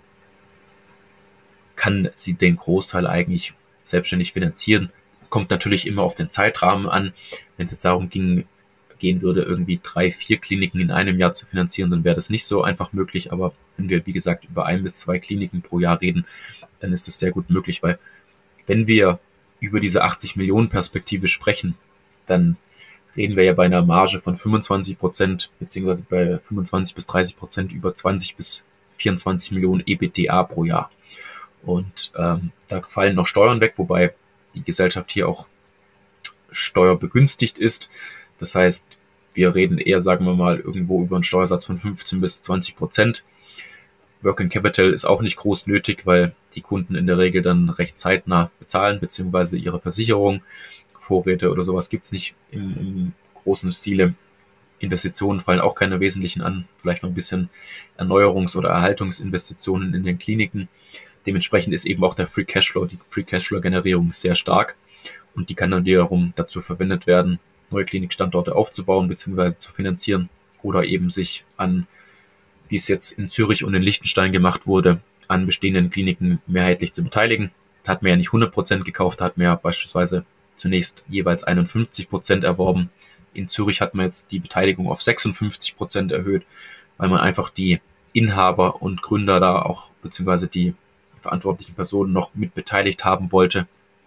kann sie den Großteil eigentlich selbstständig finanzieren. Kommt natürlich immer auf den Zeitrahmen an. Wenn es jetzt darum ging, gehen würde, irgendwie drei, vier Kliniken in einem Jahr zu finanzieren, dann wäre das nicht so einfach möglich. Aber wenn wir, wie gesagt, über ein bis zwei Kliniken pro Jahr reden, dann ist das sehr gut möglich, weil wenn wir über diese achtzig Millionen Perspektive sprechen, dann reden wir ja bei einer Marge von fünfundzwanzig Prozent, beziehungsweise bei fünfundzwanzig bis dreißig Prozent über zwanzig bis vierundzwanzig Millionen E B T A pro Jahr. Und ähm, da fallen noch Steuern weg, wobei die Gesellschaft hier auch steuerbegünstigt ist. Das heißt, wir reden eher, sagen wir mal, irgendwo über einen Steuersatz von fünfzehn bis zwanzig Prozent. Working Capital ist auch nicht groß nötig, weil die Kunden in der Regel dann recht zeitnah bezahlen, beziehungsweise ihre Versicherung. Vorräte oder sowas gibt es nicht im, im großen Stile. Investitionen fallen auch keine wesentlichen an, vielleicht noch ein bisschen Erneuerungs- oder Erhaltungsinvestitionen in den Kliniken. Dementsprechend ist eben auch der Free Cashflow, die Free Cashflow-Generierung sehr stark und die kann dann wiederum dazu verwendet werden, neue Klinikstandorte aufzubauen bzw. zu finanzieren oder eben sich an, wie es jetzt in Zürich und in Liechtenstein gemacht wurde, an bestehenden Kliniken mehrheitlich zu beteiligen. Da hat man ja nicht hundert Prozent gekauft, da hat man ja beispielsweise zunächst jeweils einundfünfzig Prozent erworben. In Zürich hat man jetzt die Beteiligung auf sechsundfünfzig Prozent erhöht, weil man einfach die Inhaber und Gründer da auch, beziehungsweise die verantwortlichen Personen noch mit beteiligt haben wollte.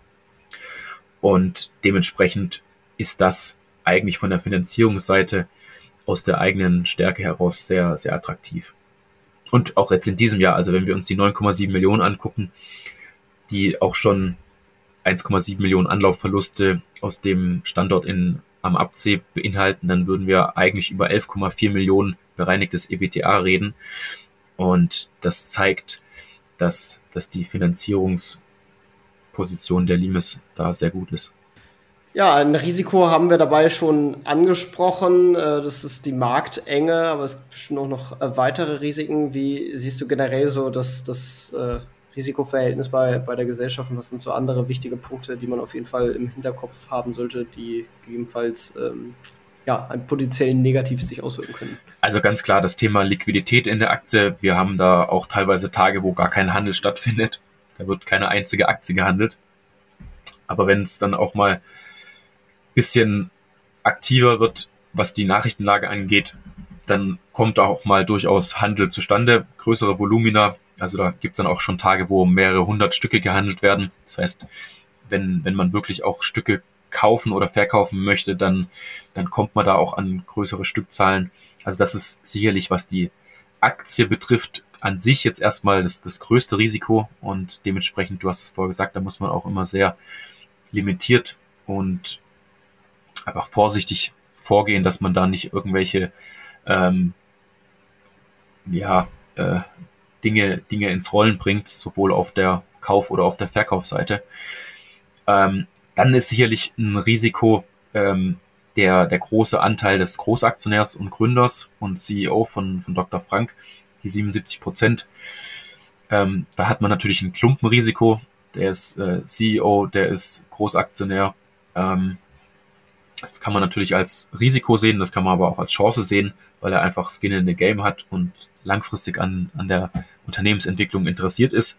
Und dementsprechend ist das eigentlich von der Finanzierungsseite aus der eigenen Stärke heraus sehr, sehr attraktiv. Und auch jetzt in diesem Jahr, also wenn wir uns die neun Komma sieben Millionen angucken, die auch schon eins Komma sieben Millionen Anlaufverluste aus dem Standort in, am Absee beinhalten, dann würden wir eigentlich über elf Komma vier Millionen bereinigtes E B T A reden. Und das zeigt, dass, dass die Finanzierungsposition der Limes da sehr gut ist. Ja, ein Risiko haben wir dabei schon angesprochen. Das ist die Marktenge, aber es gibt bestimmt auch noch weitere Risiken. Wie siehst du generell so das, das äh, Risikoverhältnis bei, bei der Gesellschaft und was sind so andere wichtige Punkte, die man auf jeden Fall im Hinterkopf haben sollte, die gegebenenfalls ähm, ja, ein potenziell negativ sich auswirken können? Also ganz klar das Thema Liquidität in der Aktie. Wir haben da auch teilweise Tage, wo gar kein Handel stattfindet. Da wird keine einzige Aktie gehandelt. Aber wenn es dann auch mal ein bisschen aktiver wird, was die Nachrichtenlage angeht, dann kommt da auch mal durchaus Handel zustande, größere Volumina. Also da gibt es dann auch schon Tage, wo mehrere hundert Stücke gehandelt werden. Das heißt, wenn, wenn man wirklich auch Stücke kaufen oder verkaufen möchte, dann, dann kommt man da auch an größere Stückzahlen. Also das ist sicherlich, was die Aktie betrifft, an sich jetzt erstmal das, das größte Risiko und dementsprechend, du hast es vorher gesagt, da muss man auch immer sehr limitiert und einfach vorsichtig vorgehen, dass man da nicht irgendwelche ähm, ja, äh, Dinge, Dinge ins Rollen bringt, sowohl auf der Kauf- oder auf der Verkaufsseite. Ähm, dann ist sicherlich ein Risiko ähm, der, der große Anteil des Großaktionärs und Gründers und C E O von, von Doktor Frank, die siebenundsiebzig Prozent. Ähm, da hat man natürlich ein Klumpenrisiko. Der ist äh, C E O, der ist Großaktionär. Ähm, das kann man natürlich als Risiko sehen, das kann man aber auch als Chance sehen, weil er einfach Skin in the Game hat und langfristig an, an der Unternehmensentwicklung interessiert ist.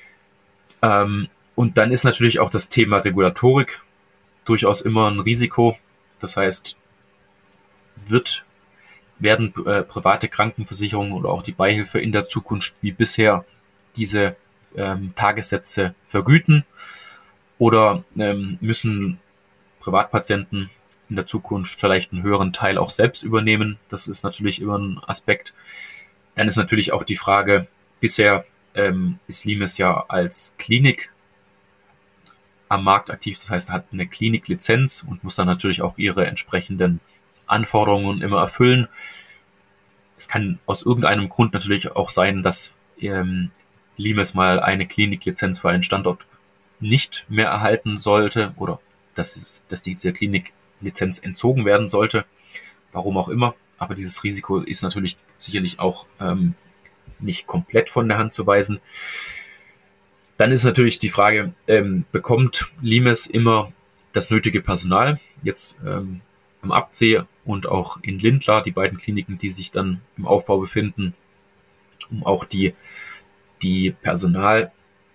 Ähm, und dann ist natürlich auch das Thema Regulatorik durchaus immer ein Risiko. Das heißt, wird, werden äh, private Krankenversicherungen oder auch die Beihilfe in der Zukunft wie bisher diese ähm, Tagessätze vergüten oder ähm, müssen Privatpatienten in der Zukunft vielleicht einen höheren Teil auch selbst übernehmen. Das ist natürlich immer ein Aspekt. Dann ist natürlich auch die Frage, bisher ähm, ist Limes ja als Klinik am Markt aktiv, das heißt, hat eine Kliniklizenz und muss dann natürlich auch ihre entsprechenden Anforderungen immer erfüllen. Es kann aus irgendeinem Grund natürlich auch sein, dass ähm, Limes mal eine Kliniklizenz für einen Standort nicht mehr erhalten sollte oder dass, es, dass diese Kliniklizenz entzogen werden sollte, warum auch immer. Aber dieses Risiko ist natürlich sicherlich auch ähm, nicht komplett von der Hand zu weisen. Dann ist natürlich die Frage, ähm, bekommt Limes immer das nötige Personal? Jetzt ähm, am Abzeh und auch in Lindlar, die beiden Kliniken, die sich dann im Aufbau befinden, um auch die, die Personaldecke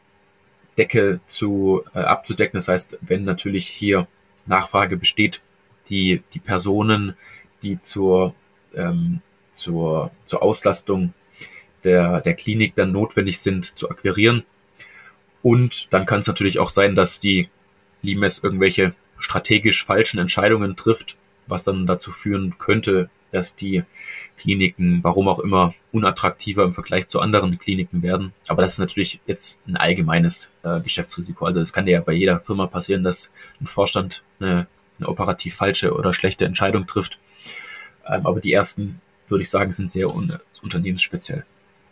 zu, äh, abzudecken. Das heißt, wenn natürlich hier Nachfrage besteht, die, die Personen, die zur, ähm, zur, zur Auslastung der, der Klinik dann notwendig sind, zu akquirieren. Und dann kann es natürlich auch sein, dass die Limes irgendwelche strategisch falschen Entscheidungen trifft, was dann dazu führen könnte, dass die Kliniken, warum auch immer, unattraktiver im Vergleich zu anderen Kliniken werden. Aber das ist natürlich jetzt ein allgemeines äh, Geschäftsrisiko. Also es kann ja bei jeder Firma passieren, dass ein Vorstand eine, eine operativ falsche oder schlechte Entscheidung trifft. Ähm, aber die ersten, würde ich sagen, sind sehr un- unternehmensspeziell.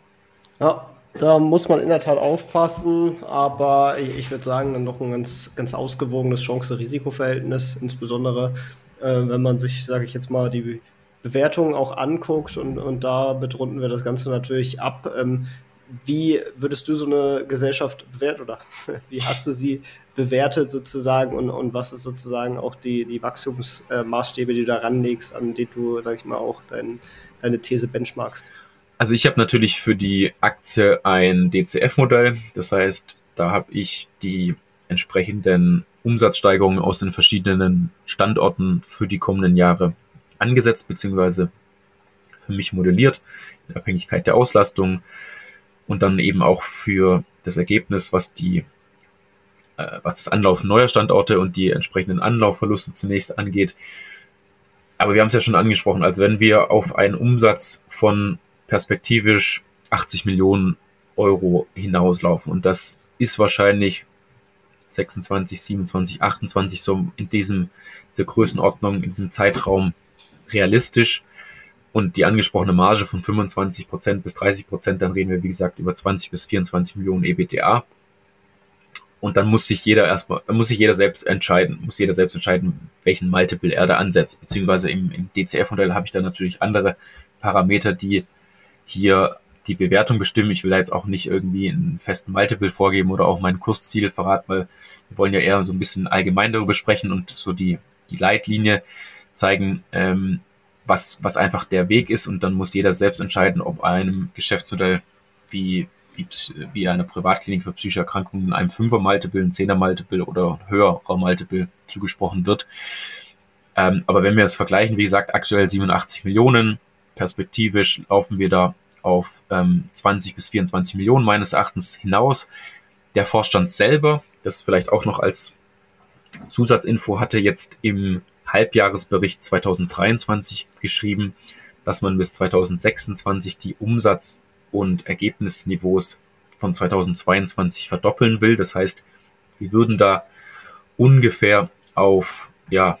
Ja, da muss man in der Tat aufpassen, aber ich, ich würde sagen, dann doch ein ganz, ganz ausgewogenes Chance-Risiko-Verhältnis, insbesondere äh, wenn man sich, sage ich jetzt mal, die Bewertungen auch anguckt und, und da betrunden wir das Ganze natürlich ab. Ähm, wie würdest du so eine Gesellschaft bewerten oder wie hast du sie bewertet sozusagen und, und was ist sozusagen auch die, die Wachstumsmaßstäbe, die du da ranlegst, an die du, sag ich mal, auch dein, deine These benchmarkst? Also ich habe natürlich für die Aktie ein D C F-Modell, das heißt, da habe ich die entsprechenden Umsatzsteigerungen aus den verschiedenen Standorten für die kommenden Jahre angesetzt bzw. für mich modelliert, in Abhängigkeit der Auslastung und dann eben auch für das Ergebnis, was die äh, was das Anlaufen neuer Standorte und die entsprechenden Anlaufverluste zunächst angeht. Aber wir haben es ja schon angesprochen, also wenn wir auf einen Umsatz von perspektivisch achtzig Millionen Euro hinauslaufen. Und das ist wahrscheinlich sechsundzwanzig, siebenundzwanzig, achtundzwanzig so in diesem, dieser Größenordnung, in diesem Zeitraum realistisch. Und die angesprochene Marge von fünfundzwanzig Prozent bis dreißig Prozent, dann reden wir, wie gesagt, über zwanzig bis vierundzwanzig Millionen E B T A. Und dann muss sich jeder erstmal, dann muss sich jeder selbst entscheiden, muss jeder selbst entscheiden, welchen Multiple er da ansetzt. Beziehungsweise im, im D C F-Modell habe ich dann natürlich andere Parameter, die hier die Bewertung bestimmen. Ich will da jetzt auch nicht irgendwie einen festen Multiple vorgeben oder auch mein Kursziel verraten, weil wir wollen ja eher so ein bisschen allgemein darüber sprechen und so die, die Leitlinie zeigen, ähm, was, was einfach der Weg ist. Und dann muss jeder selbst entscheiden, ob einem Geschäftsmodell wie, wie, wie eine Privatklinik für psychische Erkrankungen einem Fünfer-Multiple, ein Zehner-Multiple oder höherer Multiple zugesprochen wird. Ähm, aber wenn wir das vergleichen, wie gesagt, aktuell siebenundachtzig Millionen, perspektivisch laufen wir da auf ähm, zwanzig bis vierundzwanzig Millionen meines Erachtens hinaus. Der Vorstand selber, das vielleicht auch noch als Zusatzinfo, hatte jetzt im Halbjahresbericht zweitausenddreiundzwanzig geschrieben, dass man bis zweitausendsechsundzwanzig die Umsatz- und Ergebnisniveaus von zweitausendzweiundzwanzig verdoppeln will. Das heißt, wir würden da ungefähr auf ja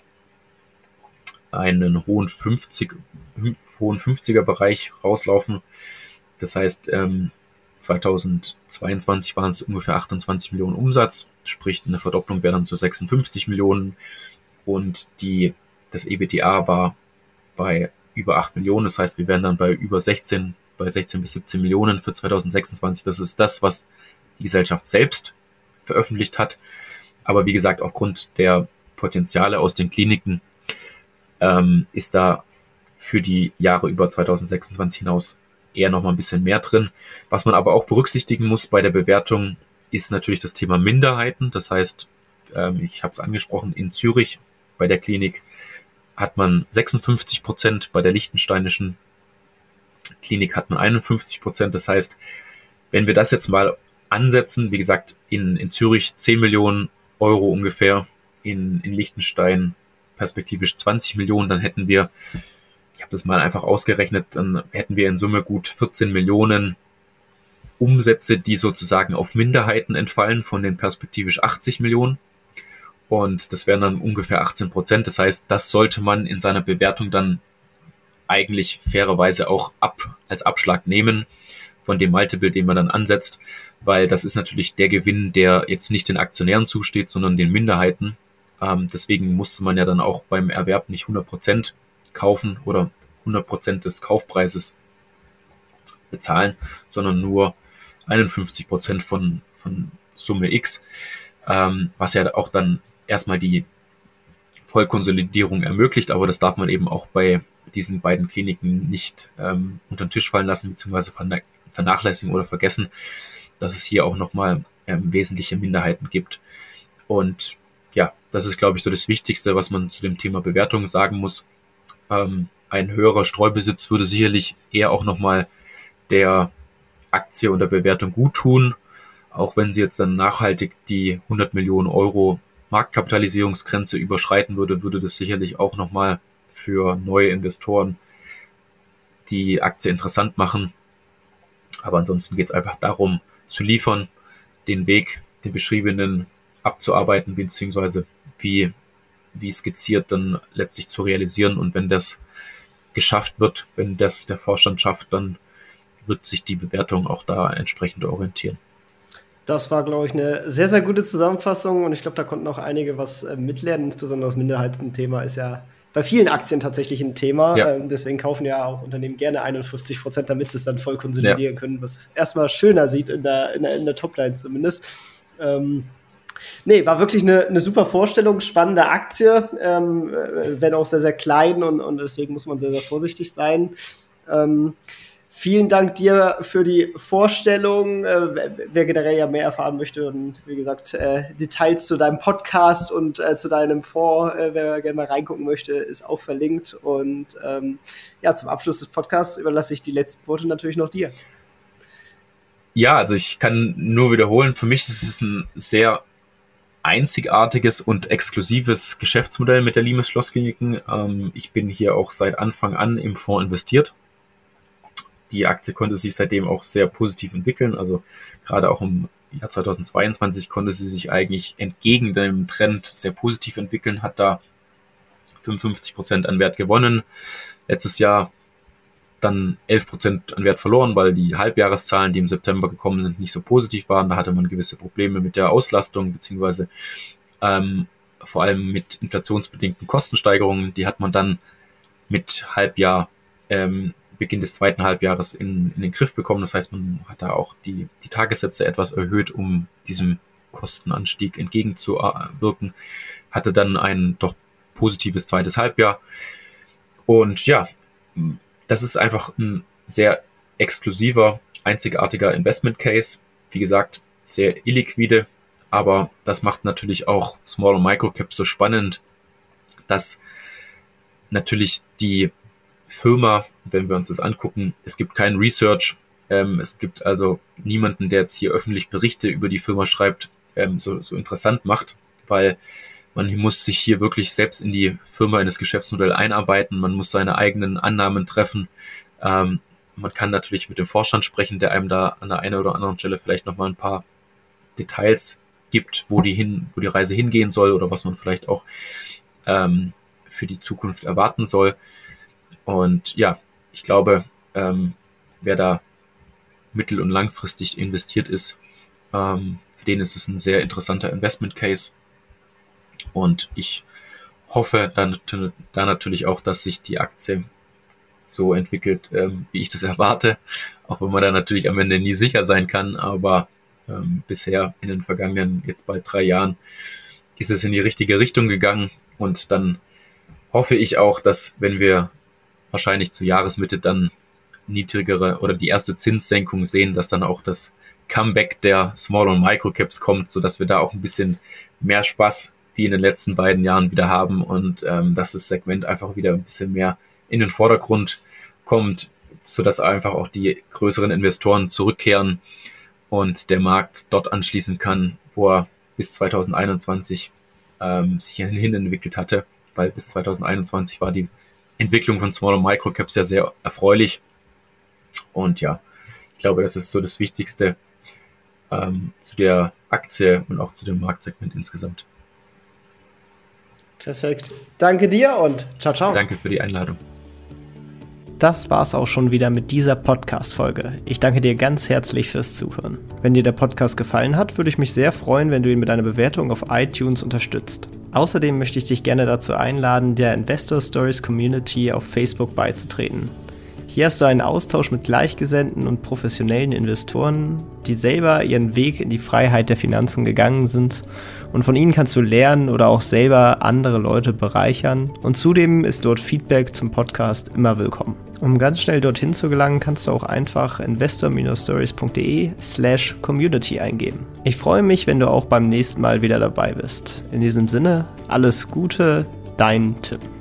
einen hohen fünfzig, hohen fünfziger Bereich rauslaufen. Das heißt, ähm, zweitausendzweiundzwanzig waren es ungefähr achtundzwanzig Millionen Umsatz, sprich eine Verdopplung wäre dann zu sechsundfünfzig Millionen und die, das E B T A war bei über acht Millionen, das heißt, wir wären dann bei über sechzehn, bei sechzehn bis siebzehn Millionen für zweitausendsechsundzwanzig. Das ist das, was die Gesellschaft selbst veröffentlicht hat. Aber wie gesagt, aufgrund der Potenziale aus den Kliniken ähm, ist da für die Jahre über zweitausendsechsundzwanzig hinaus eher noch mal ein bisschen mehr drin. Was man aber auch berücksichtigen muss bei der Bewertung, ist natürlich das Thema Minderheiten. Das heißt, ähm, ich habe es angesprochen, in Zürich bei der Klinik hat man sechsundfünfzig Prozent, bei der liechtensteinischen Klinik hat man einundfünfzig Prozent. Das heißt, wenn wir das jetzt mal ansetzen, wie gesagt, in, in Zürich zehn Millionen Euro ungefähr, in, in Liechtenstein perspektivisch zwanzig Millionen, dann hätten wir, ich habe das mal einfach ausgerechnet, dann hätten wir in Summe gut vierzehn Millionen Umsätze, die sozusagen auf Minderheiten entfallen von den perspektivisch achtzig Millionen. Und das wären dann ungefähr achtzehn Prozent. Das heißt, das sollte man in seiner Bewertung dann eigentlich fairerweise auch ab, als Abschlag nehmen von dem Multiple, den man dann ansetzt, weil das ist natürlich der Gewinn, der jetzt nicht den Aktionären zusteht, sondern den Minderheiten. Ähm, deswegen musste man ja dann auch beim Erwerb nicht hundert Prozent kaufen oder hundert Prozent des Kaufpreises bezahlen, sondern nur einundfünfzig Prozent von, von Summe X, ähm, was ja auch dann erstmal die Vollkonsolidierung ermöglicht, aber das darf man eben auch bei diesen beiden Kliniken nicht ähm, unter den Tisch fallen lassen, beziehungsweise vernachlässigen oder vergessen, dass es hier auch nochmal ähm, wesentliche Minderheiten gibt. Und ja, das ist, glaube ich, so das Wichtigste, was man zu dem Thema Bewertung sagen muss. Ähm, ein höherer Streubesitz würde sicherlich eher auch nochmal der Aktie und der Bewertung gut tun, auch wenn sie jetzt dann nachhaltig die hundert Millionen Euro Marktkapitalisierungsgrenze überschreiten würde, würde das sicherlich auch nochmal für neue Investoren die Aktie interessant machen. Aber ansonsten geht es einfach darum, zu liefern, den Weg, den beschriebenen abzuarbeiten, beziehungsweise wie, wie skizziert dann letztlich zu realisieren. Und wenn das geschafft wird, wenn das der Vorstand schafft, dann wird sich die Bewertung auch da entsprechend orientieren. Das war, glaube ich, eine sehr, sehr gute Zusammenfassung und ich glaube, da konnten auch einige was äh, mitlernen. Insbesondere das Minderheitenthema ist ja bei vielen Aktien tatsächlich ein Thema. Ja. Ähm, deswegen kaufen ja auch Unternehmen gerne einundfünfzig Prozent, damit sie es dann voll konsolidieren Ja. können, was erstmal schöner sieht in der, in der, in der Topline zumindest. Ähm, nee, war wirklich eine, eine super Vorstellung, spannende Aktie, ähm, wenn auch sehr, sehr klein und, und deswegen muss man sehr, sehr vorsichtig sein. Ähm, Vielen Dank dir für die Vorstellung. Äh, wer generell ja mehr erfahren möchte und wie gesagt, äh, Details zu deinem Podcast und äh, zu deinem Fonds, äh, wer gerne mal reingucken möchte, ist auch verlinkt. Und ähm, ja, zum Abschluss des Podcasts überlasse ich die letzten Worte natürlich noch dir. Ja, also ich kann nur wiederholen, für mich ist es ein sehr einzigartiges und exklusives Geschäftsmodell mit der Limes Schlosskliniken. Ähm, ich bin hier auch seit Anfang an im Fonds investiert. Die Aktie konnte sich seitdem auch sehr positiv entwickeln. Also gerade auch im Jahr zweitausendzweiundzwanzig konnte sie sich eigentlich entgegen dem Trend sehr positiv entwickeln, hat da fünfundfünfzig Prozent an Wert gewonnen. Letztes Jahr dann elf Prozent an Wert verloren, weil die Halbjahreszahlen, die im September gekommen sind, nicht so positiv waren. Da hatte man gewisse Probleme mit der Auslastung, beziehungsweise ähm, vor allem mit inflationsbedingten Kostensteigerungen. Die hat man dann mit Halbjahr ähm, Beginn des zweiten Halbjahres in, in den Griff bekommen. Das heißt, man hat da auch die, die Tagessätze etwas erhöht, um diesem Kostenanstieg entgegenzuwirken. Hatte dann ein doch positives zweites Halbjahr. Und ja, das ist einfach ein sehr exklusiver, einzigartiger Investment Case. Wie gesagt, sehr illiquide, aber das macht natürlich auch Small- und Microcaps so spannend, dass natürlich die Firma, wenn wir uns das angucken, es gibt kein Research, ähm, es gibt also niemanden, der jetzt hier öffentlich Berichte über die Firma schreibt, ähm, so, so interessant macht, weil man muss sich hier wirklich selbst in die Firma, in das Geschäftsmodell einarbeiten, man muss seine eigenen Annahmen treffen, ähm, man kann natürlich mit dem Vorstand sprechen, der einem da an der einen oder anderen Stelle vielleicht nochmal ein paar Details gibt, wo die hin, wo die Reise hingehen soll oder was man vielleicht auch ähm, für die Zukunft erwarten soll. Und ja, ich glaube, ähm, wer da mittel- und langfristig investiert ist, ähm, für den ist es ein sehr interessanter Investment Case. Und ich hoffe dann, dann natürlich auch, dass sich die Aktie so entwickelt, ähm, wie ich das erwarte. Auch wenn man da natürlich am Ende nie sicher sein kann. Aber ähm, bisher in den vergangenen jetzt bald drei Jahren ist es in die richtige Richtung gegangen. Und dann hoffe ich auch, dass wenn wir wahrscheinlich zur Jahresmitte dann niedrigere oder die erste Zinssenkung sehen, dass dann auch das Comeback der Small- und Microcaps kommt, sodass wir da auch ein bisschen mehr Spaß wie in den letzten beiden Jahren wieder haben und ähm, dass das Segment einfach wieder ein bisschen mehr in den Vordergrund kommt, sodass einfach auch die größeren Investoren zurückkehren und der Markt dort anschließen kann, wo er bis zweitausendeinundzwanzig ähm, sich hin entwickelt hatte. weil bis zwanzig einundzwanzig war die Entwicklung von Small- und Microcaps ja sehr erfreulich. Und ja, ich glaube, das ist so das Wichtigste ähm, zu der Aktie und auch zu dem Marktsegment insgesamt. Perfekt. Danke dir und ciao, ciao. Danke für die Einladung. Das war's auch schon wieder mit dieser Podcast-Folge. Ich danke dir ganz herzlich fürs Zuhören. Wenn dir der Podcast gefallen hat, würde ich mich sehr freuen, wenn du ihn mit einer Bewertung auf iTunes unterstützt. Außerdem möchte ich dich gerne dazu einladen, der Investor Stories Community auf Facebook beizutreten. Hier hast du einen Austausch mit Gleichgesinnten und professionellen Investoren, die selber ihren Weg in die Freiheit der Finanzen gegangen sind, und von ihnen kannst du lernen oder auch selber andere Leute bereichern, und zudem ist dort Feedback zum Podcast immer willkommen. Um ganz schnell dorthin zu gelangen, kannst du auch einfach investor-stories.de slash community eingeben. Ich freue mich, wenn du auch beim nächsten Mal wieder dabei bist. In diesem Sinne, alles Gute, dein Tim.